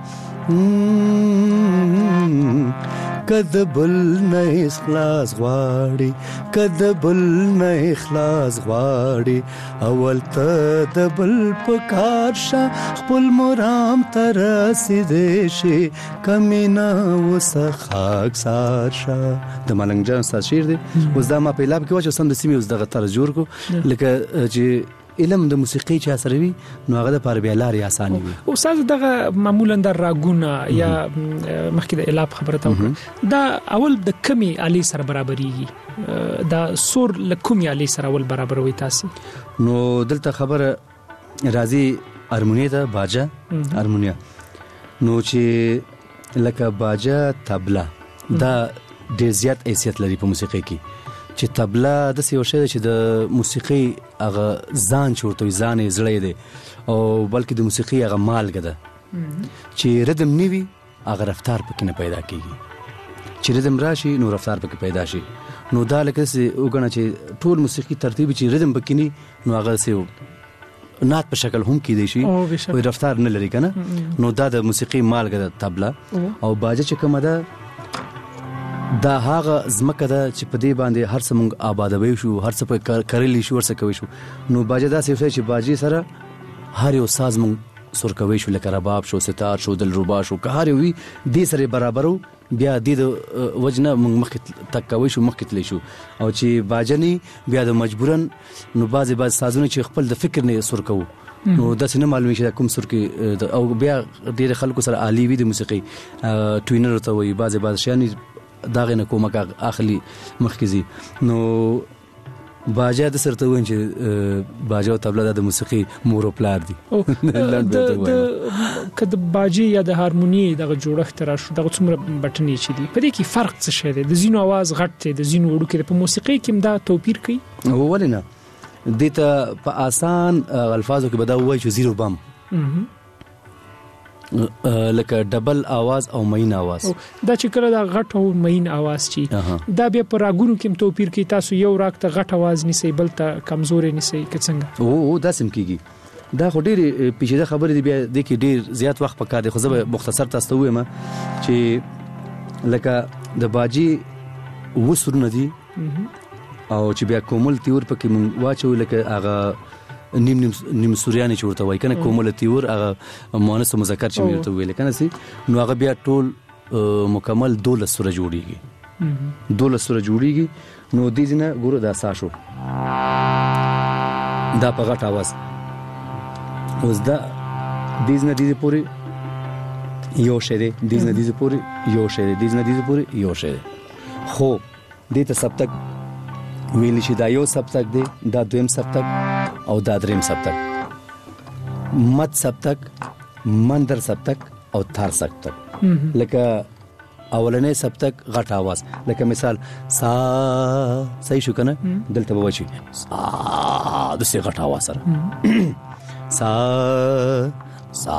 کدبل نه اخلاص غواړي کدبل نه اخلاص غواړي اول ته دبل پکارشه خپل مرام تر سیدې شي کمینا وسخاک سارشه د ملنګ جان شعر دی اوس دا ما په لاب کې واچو سم د سیمې اوس دغه طرز جوړ کو لکه چې علم د موسیقي چې اثر وي نو هغه د پر بیا لاري اساني وي او استاد دغه معمولا د راګونه یا مخکې د الاب خبره تا دا اول د کمی علي سره برابرېږي دا سور لکومي علي سره اول برابر وي تاسو نو دلته خبره راځي هارمونیا ته باجا هارمونیا نو چې لکه باجا طبله دا ډېر زیات حیثیت لري په موسیقي کې چې طبله د څه شی چې د موسیقي هغه ځان چورته ځان یې زړې دی او بلکې د موسیقي هغه مالګه ده چې ردم نیوي هغه رفتار پکې نه پیدا کیږي چې ردم راشي نو رفتار پکې پیدا شي نو دا لکه وګڼه چې ټول موسیقي ترتیب چې ردم پکې نه نو هغه څه نات په شکل هم کې دی شي او رفتار نه لري کنه نو دا د موسیقي مالګه ده طبله او باجه چې کومه ده دا هغه زمکه ده چې په دې باندې هر څه مونږ آبادوي شو هر څه په کړلی شو ورڅ کوي شو نو باجه دا څه چې باجی سره هر یو ساز مونږ سور کوي شو لکه رباب شو ستار شو دلربا شو که هر وي دې سره برابرو بیا د وجنه مخکې تک کوي شو مخکې تلی شو او چې باجنی بیا د مجبورن نو باز سازونه چې خپل د فکر نه سور کوو نو دا څنګه معلومه شي کوم سور کې او بیا ډېر خلکو سره عالی وي د موسیقي ټوینر ته وي باز شان داغه نه کومه اخلي مخکې نو باجا د سرته وین چې باجا او طبله د موسیقي مور او پلار دي د کده باجي یا د هارموني دغه جوړښت را شو دغه څومره بټنی چي دي په دې کې فرق څه شی دی د زینو आवाज غټ دی د زینو وړو کې په موسیقي کې دا توپیر کوي ولنه دته په آسان الفاظو کې بدا وای چې زیرو بم لکه ډبل आवाज او مین आवाज دا چې کله دا غټ او مین आवाज چی دا بیا پر راګونو کې توپیر کوي تاسو یو راګ ته غټ आवाज نسی بل ته کمزوري نسی کڅنګ او دا سم کیږي دا خو ډېر پیچیده خبره دی بیا د کې ډېر زیات وخت پکار دی خو زه مختصر تاسو ته وایم چې لکه د باجی وسرونه دي او چې بیا کومل تیور پکې مون واچو لکه هغه نیم سوریانی چورته وای کنه کومل تیور هغه مؤنث مذکر چې ویل ته ویل کنه سي نو هغه بیا ټول مکمل 12 سوره جوړیږي 12 سوره جوړیږي نو دې نه ګورو دا ساشو دا په غټ आवाज اوس دا دې نه دې پوری یو شه دې نه دې پوری یو شه دې نه دې پوری یو شه خو دې ته سبتک ویل شي دا یو سبتک دی دا دویم سبتک او دا دریم سبتک مد سبتک مندر سبتک او تار سبتک لکه اولنې سبتک غټ आवाज لکه مثال سا صحیح شو کنه دلته به وشي سا د څه غټ आवाज سره سا سا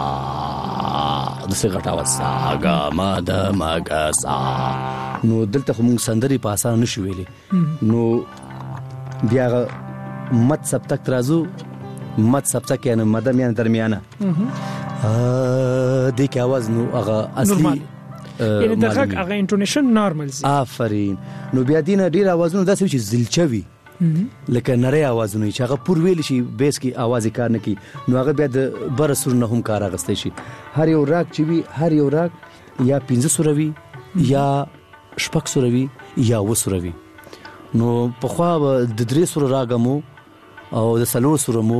د څه غټ आवाज سا غا ما د ما غا سا نو دلته موږ سندري په اسانه نشو ویلې نو بیا مد سبتک ترازو مد سبتک یعنی مدام یعنی درمیانه د کی आवाज نو هغه اصلي یعنی دغه هغه انټونیشن نارمل زی آفرین نو بیا دینه ډیر आवाजونه داسې چې زلچوي لکه نری आवाजونه چې هغه پور ویل شي بیس کی आवाज کار نه کی نو هغه بیا د بر سر نه هم کار اغستې شي هر یو راګ چې وی هر یو راګ یا 15 سوروي یا شپږ سوروي یا و سوروي نو په خوا د درې سور راګمو او د سلور سورمو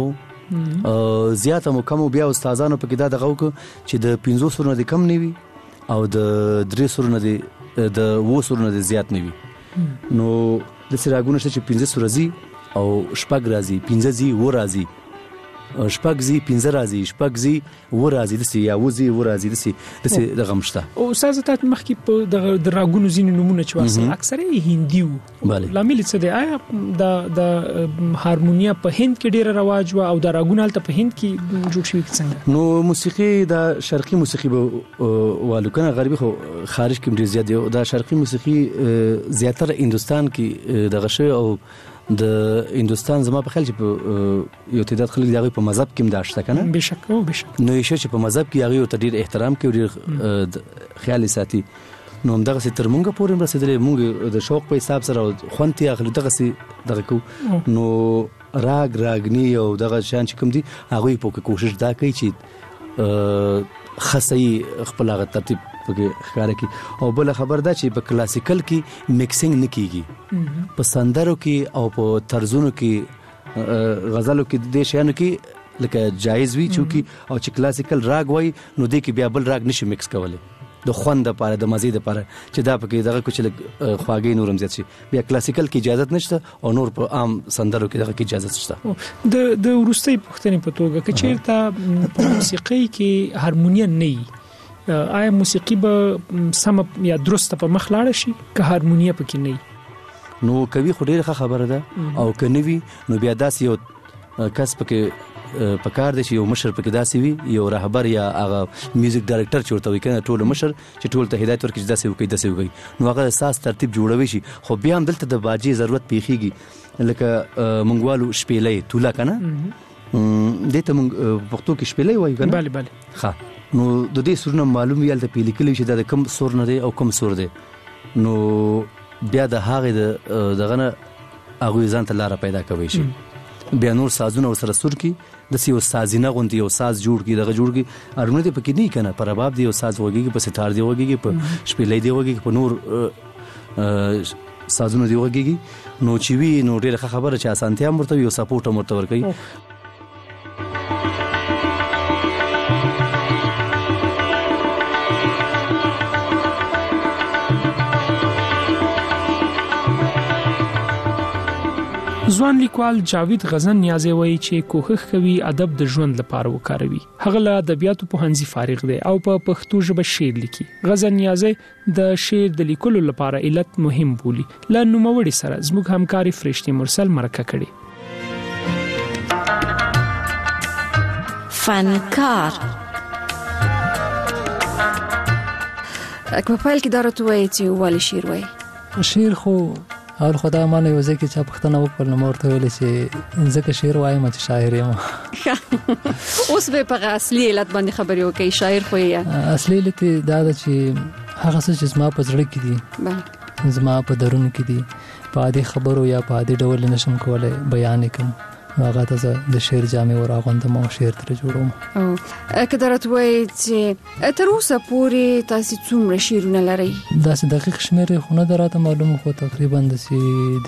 زیاته مو کم بیا استادانو په کې دا دغه چې د 15 سور نه کم نیوي او د درې سور نه د و سور نه زیات نیوي نو د سراغونو چې 15 سور زی او شپږ راځي 15 زی و راځي شپږ زی 15 راځي شپږ زی و راځي د سی یا و زی و راځي د سی د غمشته او استاد ته مخکې په د راګونو زین نمونه چې واسه اکثره هندیو لامل څه دی آیا د هارمونیا په هند کې ډیره رواج و او د راګونو هلته په هند کې جوړ شوی څنګه نو موسیقي د شرقي موسیقي والو کنه غربي خو خارج کې ډیر زیات دی د شرقي موسیقي زیاتره هندستان کې د غشه او د هندستان زما په خیال چې یو تعداد خلک دغه په مذهب کې مداشته کنه بشک او بشک نو یې چې په مذهب کې هغه ته ډیر احترام کوي ډیر خیال ساتي نو همدغه سي تر مونږه پورې رسیدلې مونږ د شوق په حساب سره خوانتي اخلي دغه سي دغه کو نو راګنی او دغه شان چې کوم دي هغه په کوشش دا کوي چې خاصي خپل هغه ترتیب پکې ښکار کی او بل خبر دا چې په کلاسیکل کې میکسینګ نه کیږي په سندرو کې او په طرزونو کې غزلو کې د شانو کې لکه جایز وی چې او چې کلاسیکل راګ وای نو د کې بیا بل راګ نشي میکس کولای د خوند لپاره د مزید لپاره چې دا پکې دغه کوچ خواږی نورم زیات شي بیا کلاسیکل کې اجازه نشته او نور په عام سندرو کې دغه کې اجازه شته د ورستۍ پښتنې په توګه چې چیرته په موسیقۍ کې هارمونیا نه آیا موسیقي به سم یا درست په مخ لاړ شي که هارمونیا پکې نه نو کوي خو ډیره خبره ده او کنوي نو بیا داس یو کس پکې پکار دي چې یو مشر پکې داسي وي یو رهبر یا هغه میوزیک ډایرکټر چورته وي کنه ټول مشر چې ټول ته هدایت ورکړي داسي وکړي نو هغه اساس ترتیب جوړوي شي خو بیا هم دلته د باجی ضرورت پیخيږي لکه منګوالو شپېلې تولا کنه دته موږ پښتو کې شپېلې وایو کنه bale bale ها نو د دې سورنه معلوم یال ته پیل کلی چې د کم سور نه دی او کم سور دی نو بیا د هغه دغه نه هغه ځان ته لار پیدا کوي شي بیا نور سازونه ور سره سور کی د سیو سازینه غوندي یو ساز جوړ کی دغه جوړ کی ارمنه دې پکې نه کنه پر باب دی یو ساز وږي په ستار دی وږي په شپېلې دی وږي په نور سازونه دی وږي نو چې وی نو ډېر خبره چې اسانتیا مرته یو سپورټ مرته ور کوي ځوان لیکوال جاوید غزن نیازی وایي چې کوښښ کوي ادب د ژوند لپاره وکاروي. هغه له ادبیاتو پوهنځي فارغ دی او په پښتو ژبه شعر لیکي. غزن نیازی د شعر د لیکلو لپاره علت مهم بولي. له نوموړي سره زموږ همکاري فرشتي مرسل مرکه کړي. فنکار په پیل کې دا راته وایي چې ولې شعر وایي؟ شعر خو اول خدای مانه یو ځکه چې پښتنه وکړ نو ورته ویل چې ځکه شعر وایم چې شاعر یم. اوس به په اصلي علت باندې خبرې وکړي. شاعر خو یې اصلي علت دا ده چې هغه څه چې زما په زړه کې دي زما په درون کې دي په عادي خبرو یا په عادي ډول نشم کولای بیان کوم. هغه ته د شعر جامع وراغوندم او شعر تر جوړوم. که درته وایي چې تر اوسه پورې تاسو څومره شعرونه لرئ؟ داسې دقیق شمېر خو نه ده راته معلومه خو تقریبا داسې د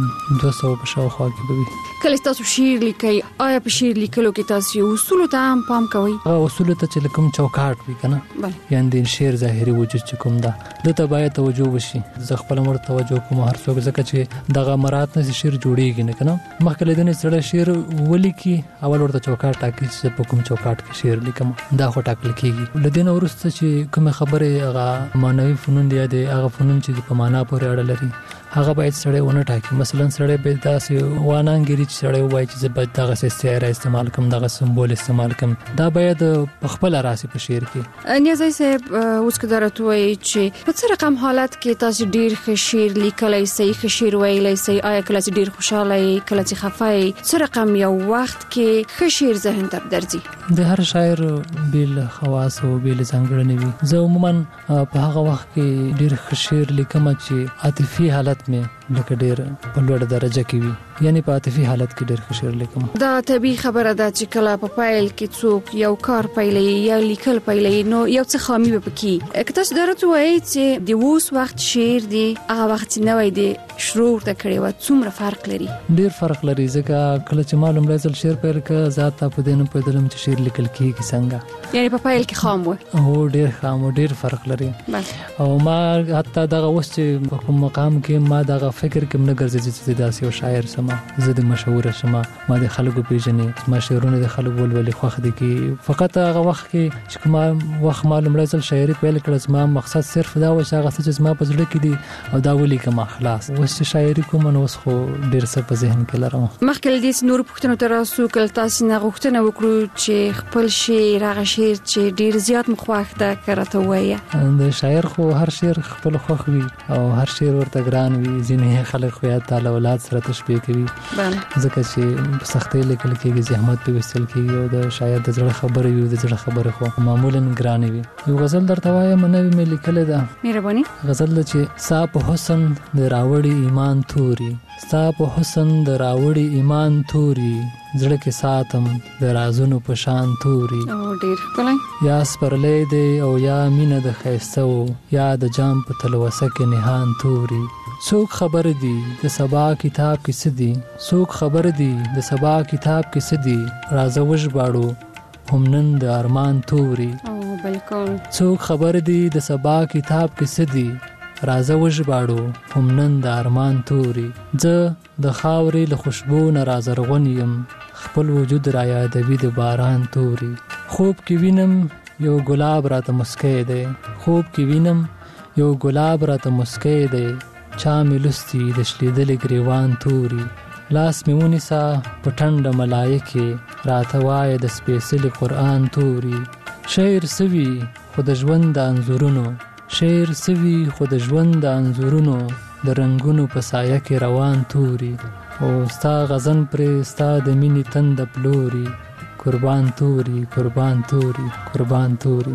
200 په شاوخوا کې به وي. کله تاسو شعر لیکئ آیا په شعر لیکلو کې تاسو اصولو ته هم پام کوئ؟ هغه اصولو ته چې کوم چوکاټ وي که نه یعنې د شعر ظاهري وجود چې کوم ده دته باید توجه وشي. زه خپله ورته توجه کوم هر څوک ځکه چې دغه مراعات نه شعر جوړېږي نه که نه مخکې له دې نه سړی شعر ولیکي اول ورته چوکاټ ټاکي چې په کوم چوکاټ کې شعر لیکم دا خو ټاکل کېږي. له دې نه وروسته چې کومې خبرې هغه معنوي فنون دي یا د هغه فنون چې په معنا پورې اړه لري هغه باید سړی ونه ټاکي. مثلا سړی باید داسې وانانګري چې سړی وایي چې زه باید دغه استعاره استعمال کوم دغه سمبول استعمال کوم دا باید په خپل راسي په شعر کې. نیازی صاحب اوس که درته وایي چې په څه رقم حالت کې تاسو ډیر ښه شعر لیکلی سئ ښه شعر ویلی سئ آیا کله چې ډیر خوشاله یې کله چې خفه یې څه رقم یو وخت کې ښه شعر ذهن ته درځي؟ د هر شاعر بیل خواص او بیل ځانګړنې وي. زه عموما په هغه وخت کې ډیر ښه شعر لیکم چې عاطفي حالت مې لکه ډیر په لوړ درجه کې وي یعنی په عاطفي حالت کې ډیر ښه شعر لیکم. دا طبیعي خبره ده چې کله په پیل کې څوک یو کار پیلوي یا لیکل پیلوي نو یو څه خامي به پکې که تاسو درته وایي چې د اوس وخت شعر دی هغه وخت نوی دی شروع ته کړی و څومره فرق لري؟ ډیر فرق لري ځکه کله چې معلوم راځل شعر پیل که ذات ته په دینه په دلم چې شعر لیکل کېږي څنګه یعنی په پیل کې خام و او ډیر خام او ډیر فرق لري. او ما حتی دغه اوس چې په کوم مقام کې ما دغه فکر کې نه ګرځي چې داسې یو شاعر سم زه د مشهور شم ما د خلکو پیژنې ما شعرونه د خلکو ولولې خوښ دي کې فقط هغه وخت کې چې کوم وخت معلوم راځل شاعري پیل کړم ما مقصد صرف دا و چې هغه څه چې ما په زړه کې دي او دا ولیکم خلاص. اوس چې شاعري کوم نو اوس خو ډیر څه په ذهن کې لرم. مخکې له دې نور پوښتنو ته راسو کله تاسو نه غوښتنه وکړو چې خپل شعر هغه شعر چې ډیر زیات مخواخ ده کړته وایي د شاعر خو هر شعر خپل خوښ وي او هر شعر ورته ګران وي ځینې خلک خو یا تعالی اولاد سره تشبیه کوي ځکه چې په سختۍ لیکل کېږي زحمت په وستل کېږي او د شاعر د زړه خبرې وي د زړه خبرې خو معمولا ګرانې وي. یو غزل درته وایم نوې مې لیکلې ده مهرباني غزل چې ستا په حسن د راوړي ایمان توري ستا په حسن د راوړي ایمان توري زړه کې ساتم د رازونو په شان توري او ډیر ښکلی یا سپرلی دی او یا مینه د ښایسته و یا د جام په تلوسه کې نهان توري څوک خبر دي د سبا کتاب کې څه دي څوک خبر دي د سبا کتاب کې څه دي راځه وژباړو هم نن د ارمان توري بالکل څوک خبر دي د سبا کتاب کې څه دي راځه وژباړو هم نن د ارمان توري زه د خاورې له خوشبو نه رازرغون یم خپل وجود را یادوي د باران توري خوب کې وینم یو ګلاب راته مسکی دی خوب کې وینم یو ګلاب راته مسکی دی چا مې لوستي د شلیدلې ګریوان توري لاس مې ونیسه په ټنډه ملایکې راته وایه د سپېڅلي قرآن توري شعر سوي خو د ژوند د انځورونو شعر سوي خو د ژوند د انځورونو د رنگونو په سایه کې روان توري او ستا غزن پرې ستا د مینې تنده پلوري قربان توري قربان توري قربان توري.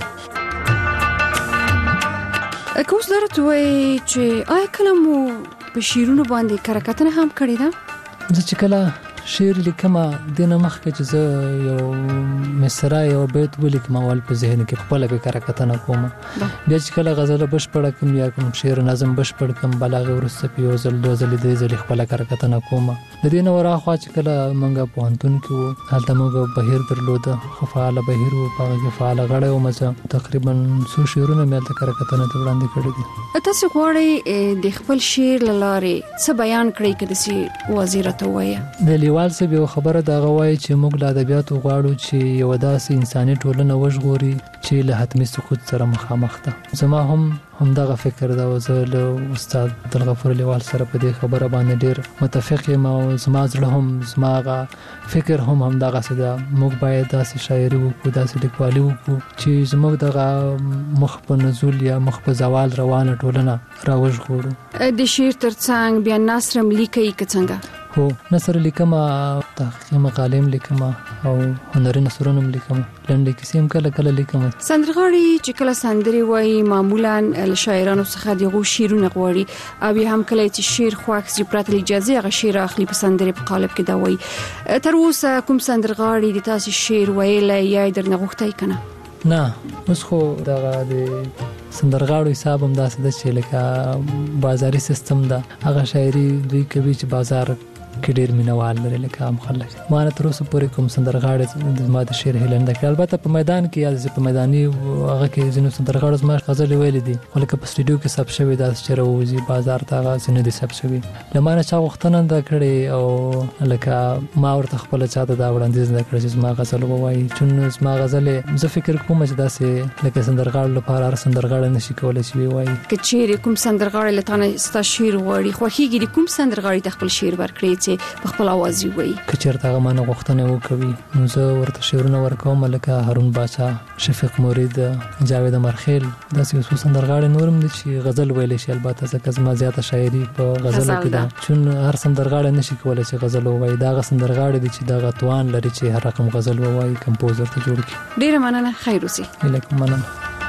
که اوس درته وایي چې آیا کله مو په شعرونو باندې کره کتنه هم کړې ده؟ زه چې کله شعر لیکم د نمخ کې چې زه یو مصرع یو بیت ولیکم اول په ذهن کې خپل به کارکتنه کوم بیا چې کله غزل بشپړ کوم یا کوم شعر نظم بشپړ کوم بلاغه ورسته په ځل د ځل د ځل خپل کارکتنه کوم د دې نو راخوا چې کله منګه پوهنتون کې حالت موږ بهیر درلود خفاله بهیر او په فعال غړې او مزه تقریبا څو شعرونه مې د کارکتنه ته وړاندې کړې دي. تاسو غواړئ د خپل شعر لاره څه بیان کړئ کده سي وزیرته وایي د لیوال څه به خبره دا غواړي چې موږ له ادبیاتو غواړو چې یو داسې انساني ټولنه وژغوري چې له حتمي سقوط سره مخامخ ده. زما هم دغه فکر دا وزه له استاد عبدالغفور لیوال سره په دې خبره باندې ډېر متفق یم او زما زړه هم زما فکر هم دغه څه ده. موږ باید داسې شاعري وکړو داسې لیکوالي وکړو چې زموږ دغه مخ په نزول یا مخ په زوال روانه ټولنه راوژغورو. د شعر ترڅنګ بیا نثر هم لیکئ که څنګه؟ هو نثر لیکم تحقیقي مقالې لیکم او هنري نثرونه لیکم لنډې کیسې هم کله لیکم. سندرغاړي چې کله سندري وایي معمولا شاعرانو څخه دغه شعرونه غواړي او هم کله چې شعر خواږه چې پرته اجازه هغه شعر اخلي په سندري په قالب کې دا وایي. تر اوسه کوم سندرغاړي د تاسو شعر ویل یا درنه غوښتای کنه؟ نه اوس خو دغه د سندرغاړو حساب هم داسې ده چې لکه بازاري سیستم ده هغه شاعري دوی کوي چې بازار کې ډېر مینوال لري لکه عام خلک. ما نه تر اوسه پورې کوم سندرغاړي د ما د شعر هیلنده کړ. البته په میدان کې یا په میداني هغه کې ځینو سندرغاړو زما غزل ویلې دي خو لکه په سټوډیو کې ثبت شوی دا چې راوځي بازار ته هغه څنګه دي ثبت شوی لمانه چا وختونه دا کړي او لکه ما ورته خپل چاته دا وړاندیز نه کړی چې زما غزل ووایي چون زما غزل زه فکر کوم چې داسې لکه سندرغاړو لپاره هر سندرغاړی نشي کولای چې وایي. که چیرې کوم سندرغاړی لته ستا شعر وړي خو هیګي کوم سندرغاړی د خپل شعر ورکړي چې په خپل आवाज وي که چیرته هغه مانه غوښتنه وکوي نو زه ورته شعرونه ورکوم لکه هارون باچا شفیق مرید جاوید مرخیل داسې اوس سندرغاړي نورم دي چې غزل ویل شي. البته ځکه زما زیاته شاعري په غزل کې ده چون هر سندرغاړي نشي کولای چې غزل ووایي دا غ سندرغاړي دي چې دا غتوان لري چې هر رقم غزل ووایي کمپوزر ته جوړ کړي. ډیره مننه خیر اوسئ. الکم مننه.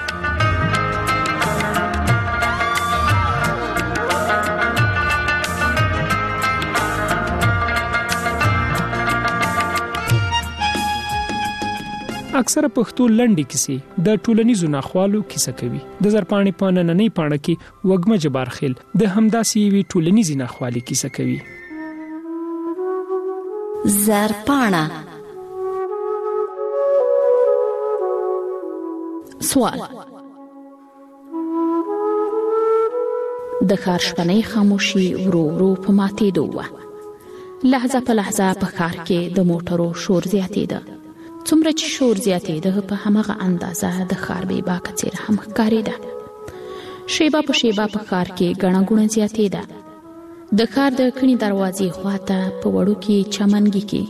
اکثره پښتو لنډې کیسې د ټولنیزو ناخوالو کیسه کوي. د زرپاڼې په نننۍ پاڼه کې وګمه جبارخیل د همداسې یوې ټولنیزې ناخوالې کیسه کوي. زرپاڼه سوال د ښار شپنۍ خاموشي ورو ورو په ماتېدو وه. لحظه په لحظه په ښار کې د موټرو شور زیاتېده. څومره چې شور زیاتېده په همغه اندازه د ښار بې باکه څېره هم ښکارېده. شیبه په شیبه په ښار کې ګڼه ګوڼه زیاتېده. د ښار د کڼې دروازې خواته په وړوکي چمنګي کې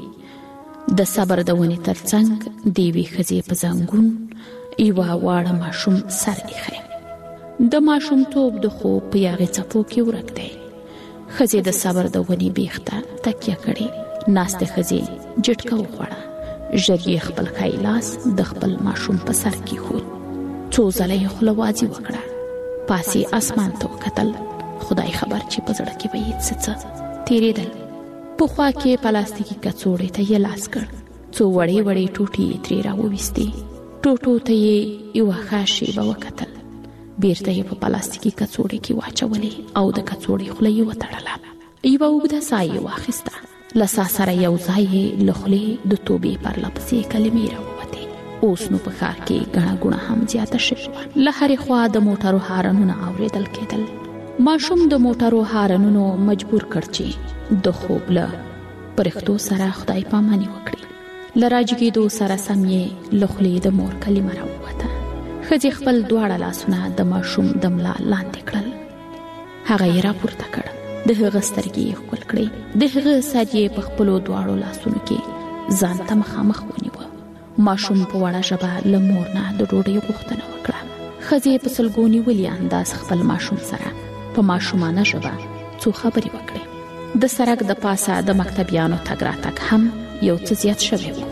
د صبر د ونې ترڅنګ د یوې ښځې په زنګون یوه واړه ماشوم سر ایښی. د ماشومتوب د خوب په یاغې څپو کې ورک دی. ښځې د صبر د ونې بیخ ته تکیه کړې. ناستې ښځې جټکه وخوړه. ژر یې خپل ښی لاس د خپل ماشوم په سر کېښود. څو ځله یې خوله وازي وکړه. پاسې اسمان ته وکتل. خدای خبر چې په زړه کې به یې څه تېرېدل. په خوا کې پلاستیکي کڅوړې ته یې لاس کړ. څو وړې وړې ټوټې یې ترې راوویستې. ټوټو ته یې یوه ښه شیبه وکتل. بیرته یې په پلاستیکي کڅوړې کې واچولې او د کڅوړې خوله یې وتړله. یوه اوږده ساه یې واخیسته. له ساه سره یو ځای یې له خولې د توبې پرله پسې کلمې راووتې. اوس نو په ښار کې ګڼه ګوڼه هم زیاته شوې وه. له هرې خوا د موټرو هارنونه اورېدل کېدل. ماشوم د موټرو هارنونو مجبور کړ چې د خوب له پرښتو سره خدای پاماني وکړي. له راجګېدو سره سم یې له خولې د مور کلمه راووته. ښځې خپل دواړه لاسونه د ماشوم د ملا لاندې کړل. هغه یې راپورته کړ. د هغه سترګې یې ښکل کړې. د هغه سر یې په خپلو دواړو لاسونو کې ځان ته مخامخ ونیوه. ماشوم په وړه ژبه له مور نه د ډوډۍ غوښتنه وکړه. ښځې په سلګو نیولي انداز خپل ماشوم سره په ماشومانه ژبه څو خبرې وکړې. د سړک د پاسه د مکتبیانو تګ راتګ هم یو څه زیات شوی و.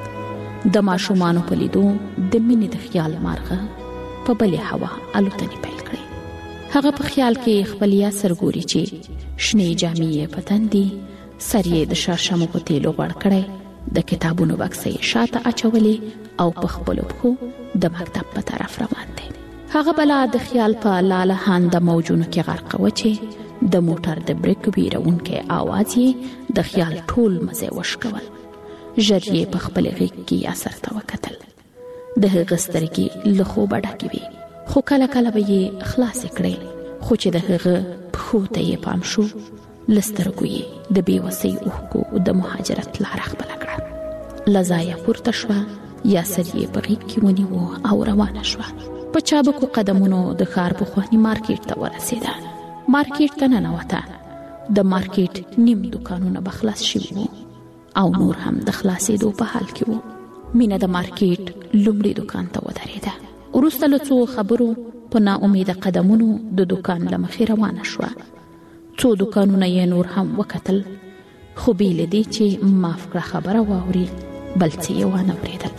د ماشومانو په لیدو د مینې د خیال مارغه په بلې هوا الوتنې پیل کړې. هغه په خیال کې خپل یاسر ګوري چې شنې جامې یې په تن دي، سر یې د شړشمو په تیلو غوړ کړی، د کتابونو بکسه یې شاته اچولې او په خپلو پښو د مکتب په طرف روان دی. هغه بلا د خیال په لالهانده موجونو کې غرقه و چې د موټر د بریک ویرونکي آواز یې د خیال ټول مزه وشکول. ژر یې په خپل غېږ کې یاسر ته وکتل. د هغه سترګې له خوبه ډکې وې، خو کله کله به یې خلاصې کړې، خو چې د هغه پښو ته یې پام شو، له سترګو یې د بېوسۍ اوښکو د مهاجرت لاره خپله کړه. له ځایه پورته شوه، یاسر یې په غېږ کې ونیو او روانه شوه. په چابکو قدمونو د ښار پخواني مارکیټ ته ورسېده. مارکیټ ته ننوته. د مارکیټ نیم دوکانونه به خلاص شوي وو او نور هم د خلاصېدو په حال کې وو. مینه د مارکیټ لومړي دوکان ته ودرېده. وروسته له څو خبرو په ناامیده قدمونو د دوکان له مخې روانه شوه. څو دوکانونه یې نور هم وکتل، خو بې له دې چې معاف کړه خبره واوري بل څه یې وانه اورېدل.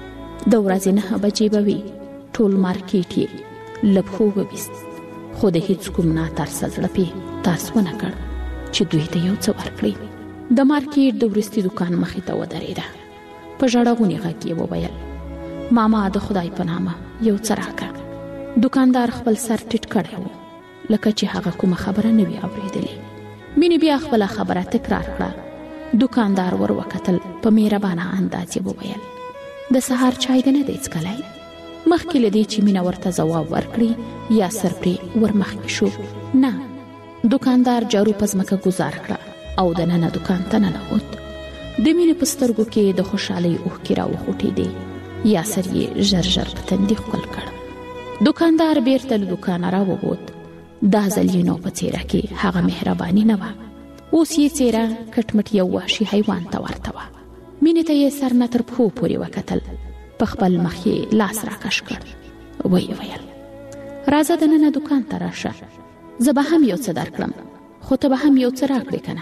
د ورځې 9 بجې به وي. ټول مارکیټ یې له پښو وویست، خو د هیڅ کوم ناترسه زړه پې تاس ونه کړ چې دوی ته یو څه ورکړي. د مارکیټ د وروستي دوکان مخې ته ودرېده. په ژړغوني غږ یې وویل: ماما، د خدای په نامه یو څه راکړه. دوکاندار خپل سر ټیټ کړی و، لکه چې هغه کومه خبره نه وي اورېدلې. مینې بیا خپله خبره تکرار کړه. دوکاندار ور وکتل. په مهربانه انداز یې وویل: د سهار چای دې نه دی څښلی؟ مخکې له دې چې مینه ورته ځواب ورکړي، یاسر پرې ورمخکې شو. نه. دوکاندار جارو په ځمکه ګزار کړه او دننه دوکان ته ننوت. د مینې په سترګو کې د خوشحالۍ اوښکې راوخوټېدې. یاسر یې ژر ژر په تندي ښکل کړ. دوکاندار بیرته له دوکانه راووت. دا ځل یې نو په څېره کې هغه مهرباني نه وه. اوس یې څېره کټمټ یو وحشي حیوان ته ورته وه. مینې ته یې سر نه تر پښو پورې وکتل. په خپل مخ یې لاس راکش کړ. ویې ویل: راځه دننه دوکان ته راشه، زه به هم یو څه درکړم، خو ته به هم یو څه راکړې که نه؟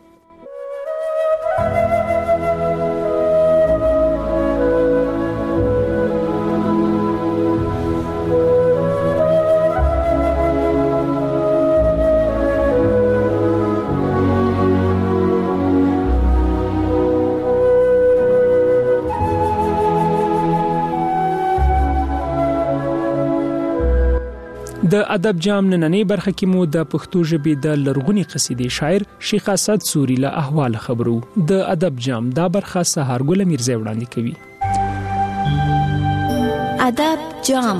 د ادب جام نننۍ برخه کې مو د پښتو ژبې د لرغونی قصیدې شاعر شیخ اسد سوري له احوال خبرو. د ادب جام دا برخه سهارګل میرزا وړاندې کوي. ادب جام.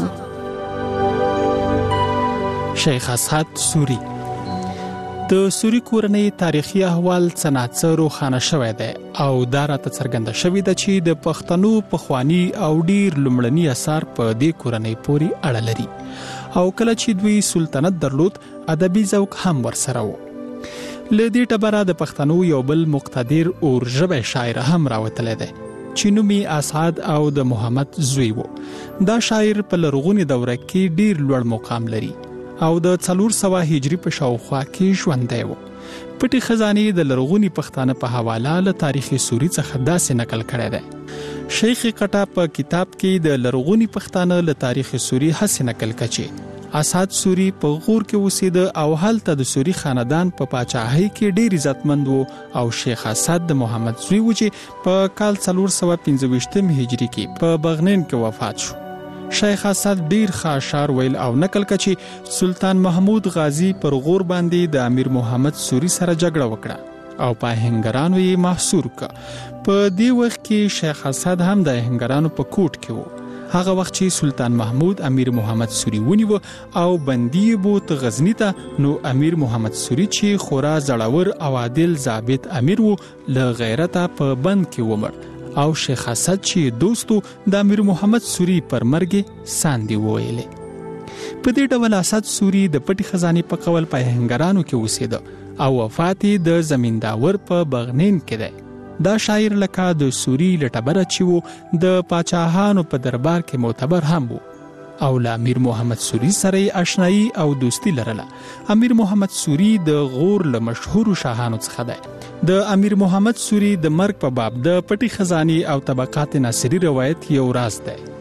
شیخ اسد سوري د سوري کورنۍ تاریخي احوال څنګه روښانه شوی دی او دا راته څرګنده شوی ده چې د پښتنو پخوانی او ډیر لومړني اثار په دې کورنۍ پورې اړه لري او کله چې دوی سلطنت درلود ادبي ذوق هم ورسره و. له دې ټبره د پښتنو یو بل مقتدر اورژبی شاعر هم راوتلی دی چې نوم یې اسعد او د محمد زوی و. دا شاعر په لرغوني دوره کې ډیر لوړ مقام لري او د 400 هجری په شاوخوا کې ژوندی و. پټي خزانه د لرغوني پښتانه په حواله له تاریخ سوري څخه داسې نقل کړی دی. شیخ قټا په کتاب کې د لرغوني پښتانه له تاریخ سوري هڅه نقل کړي. اسعد سوري په غور کې اوسېده او هلته د سوري خاندان په پاچاهۍ کې ډېر عزتمند وو او شیخ اسعد د محمد زوی و چې په کال 425 هجری کې په بغنین کې وفات شو. شیخ اسعد ډیر ښه اشعار ویل او نقل کړي. سلطان محمود غازی پر غور باندې د امیر محمد سوري سره جګړه وکړه او په هنګرانو یې محصور کړ. په دې وخت کې شیخ اسعد هم د هنګرانو په کوټ کې و. هغه وخت چې سلطان محمود امیر محمد سوري ونیو او بندي بوت غزنی ته، نو امیر محمد سوري چې خورا زړور او عادل ضابط امیر و له غیرته په بند کې ومړ او شیخ اسعد چې دوستو د امیر محمد سوري پر مرګ ساندې وویلې. په دې ډول اسعد سوري د پټي خزانه په قول په هنګرانو کې اوسېده او وفات د زمینداور په بغنین کې دی. دا شاعر لکه د سوري لټبره چې وو د پاچاهانو په دربار کې معتبر هم وو او له امیر محمد سوري سره آشنایی او دوستی لرله. امیر محمد سوري د غور له مشهور شاهانو څخه دی. د امیر محمد سوري د مرګ په باب د پټي خزانه او طبقات ناصری روایت یو راز دی.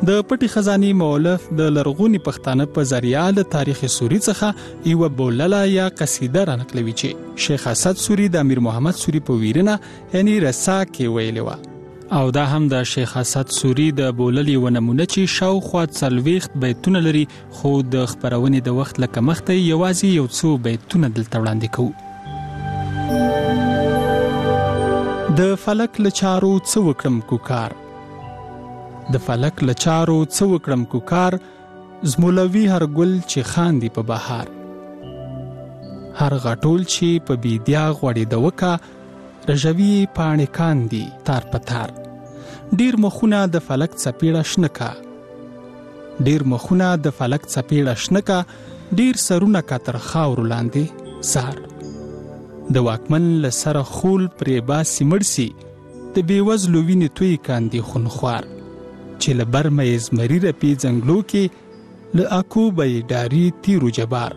د پټي خزاني مؤلف د لرغوني پښتانه په ذریعہ له تاریخ سوری څخه یو بولله یا قصیده را نقلوي چې شیخ اسد سوری د امیر محمد سوری په ویرنه یعنی رسا کې ویلې و او دا هم د شیخ اسد سوری د بوللې و نمونه چې شاوخوا 40 بیتونه لري خو د خبرونې د وخت لکه مخته یوازې یو څو بیتونه دلته وړاندې کوو. د فلک لچارو څو وکړم کوکار د فلک لچارو څو وکړم کوکار زمولوي هر ګل چې خاندي په بهار هر غټول چې په بيدیا غوړې د وکا رژوي پاڼې کاندي تار پتار ډیر مخونه د فلک څپېړه شنکا ډیر مخونه د فلک څپېړه شنکا ډیر سرونه کا تر خاور لاندې سار د واکمن لسره خول پرې باسي مرسي د بیوزلو وینې توی کاندي خونخوار چې لبر مې زمری رپی ځنګلو کې ل اکو به داری تیرو جبار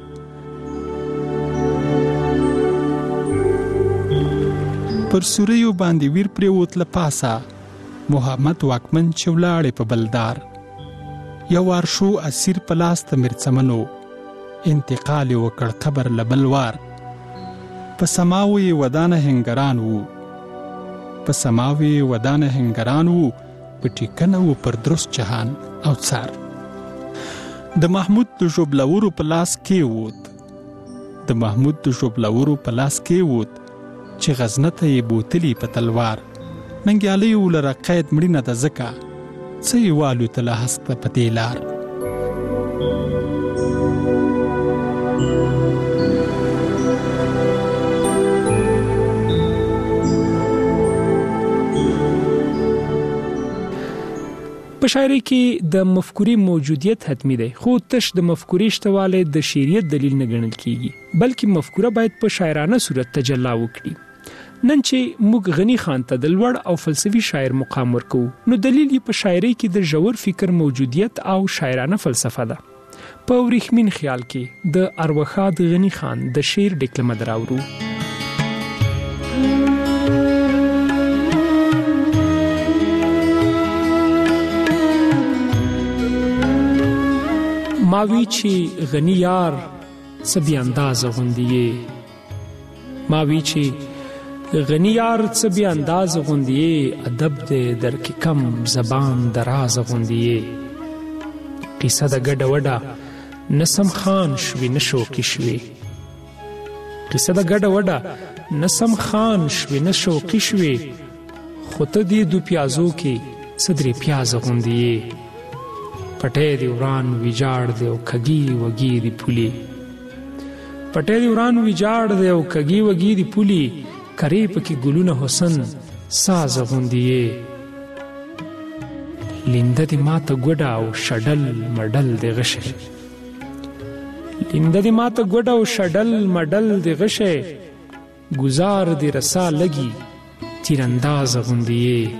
پر سوریو باندې ویر پریوت لپاسا محمد واکمن چولاړې په بلدار یو ورشو اسیر پلاس ته مرڅمنو انتقال وکړ قبر لبلوار په سماوي ودانه هنګران وو په سماوي ودانه هنګران وو پټیکنه و پر درست جهان او څار د محمود د جوبلورو په لاس کې ووت د محمود د جوبلورو په لاس کې ووت چې غزنه ته یې بوتلی په تلوار ننګیالي ولر قید مړینه د زکا څه یې والو تله هسته په دیلار په شاعرۍ کې د مفکورې موجودیت حتمی دی خو تش د مفکورې شتواله د شعریت دلیل نه ګڼل کیږي بلکې مفکوره باید په شاعرانه صورت تجلی وکړي نن چې موږ غنی خان ته د لوړ او فلسفي شاعر مقام ورکو نو دلیل یې په شاعرۍ کې د ژور فکر موجودیت او شاعرانه فلسفه ده په ورېخمین خیال کې د اروخاد غنی خان د شعر ډکلمه دراورو ماوی چې غنی یار سبی انداز غوندیه ماوی چې غنی یار سبی انداز غوندیه ادب دې در کې کم زبان دراز غوندیه قصه د ګډه وډه نسم خان شوي نشو کې شوي قصه د ګډه وډه نسم خان شوي نشو کې شوي خو ته دې دو پیازو کې صدرې پیاز غوندیه پټې دی وران ویجاړ دی او کګي وګي دی پولي پټې دی وران ویجاړ دی او کګي وګي دی پولي کرے پکې ګلونه حسن ساز غوندیه لینده دی ماته ګډا او شډل مډل دی غشه لینده دی ماته ګډا او شډل مډل دی غشه گزار دی رسا لګي تیرانداز غوندیه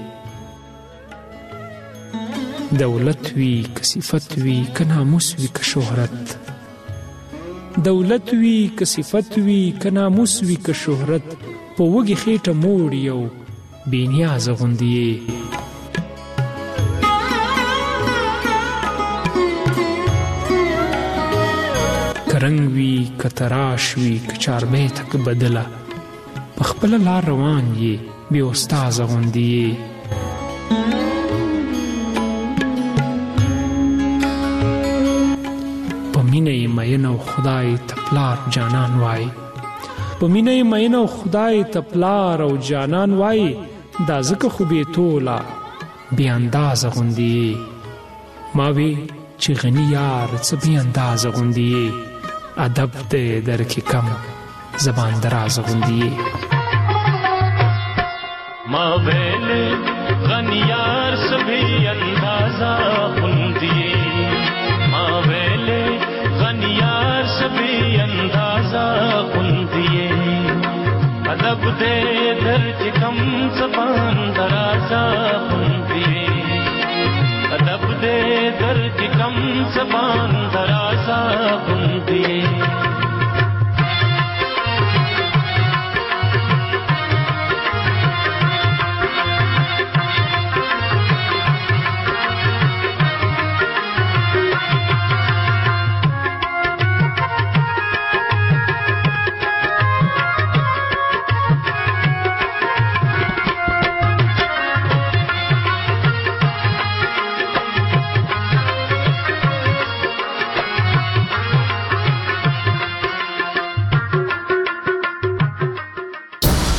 دولت وی که صفت وی که ناموس وی که شهرت دولت وی که صفت وی که ناموس وی که شهرت په وږي خېټه موړ یو بېنیاز غوندیه کرنګ وی که تراش وی که چاربیته که بدله په خپله لار روان یې بې استازه غوندیه مینه مین او خدای تپلار جانان وای په مینه مین او خدای تپلار او جانان وای دا زکه خو به تولا بی انداز غوندی ما وی چې غنی یار څه بی انداز غوندی ادب دې درکې کم زبان دراز غوندی ما ویل غنی یار څه بی انداز غوندی ما ویل غنیار سبی اندازہ غندیے ادب دے درج کم زبان درازہ غندیے ادب دے درج کم زبان درازہ غندیے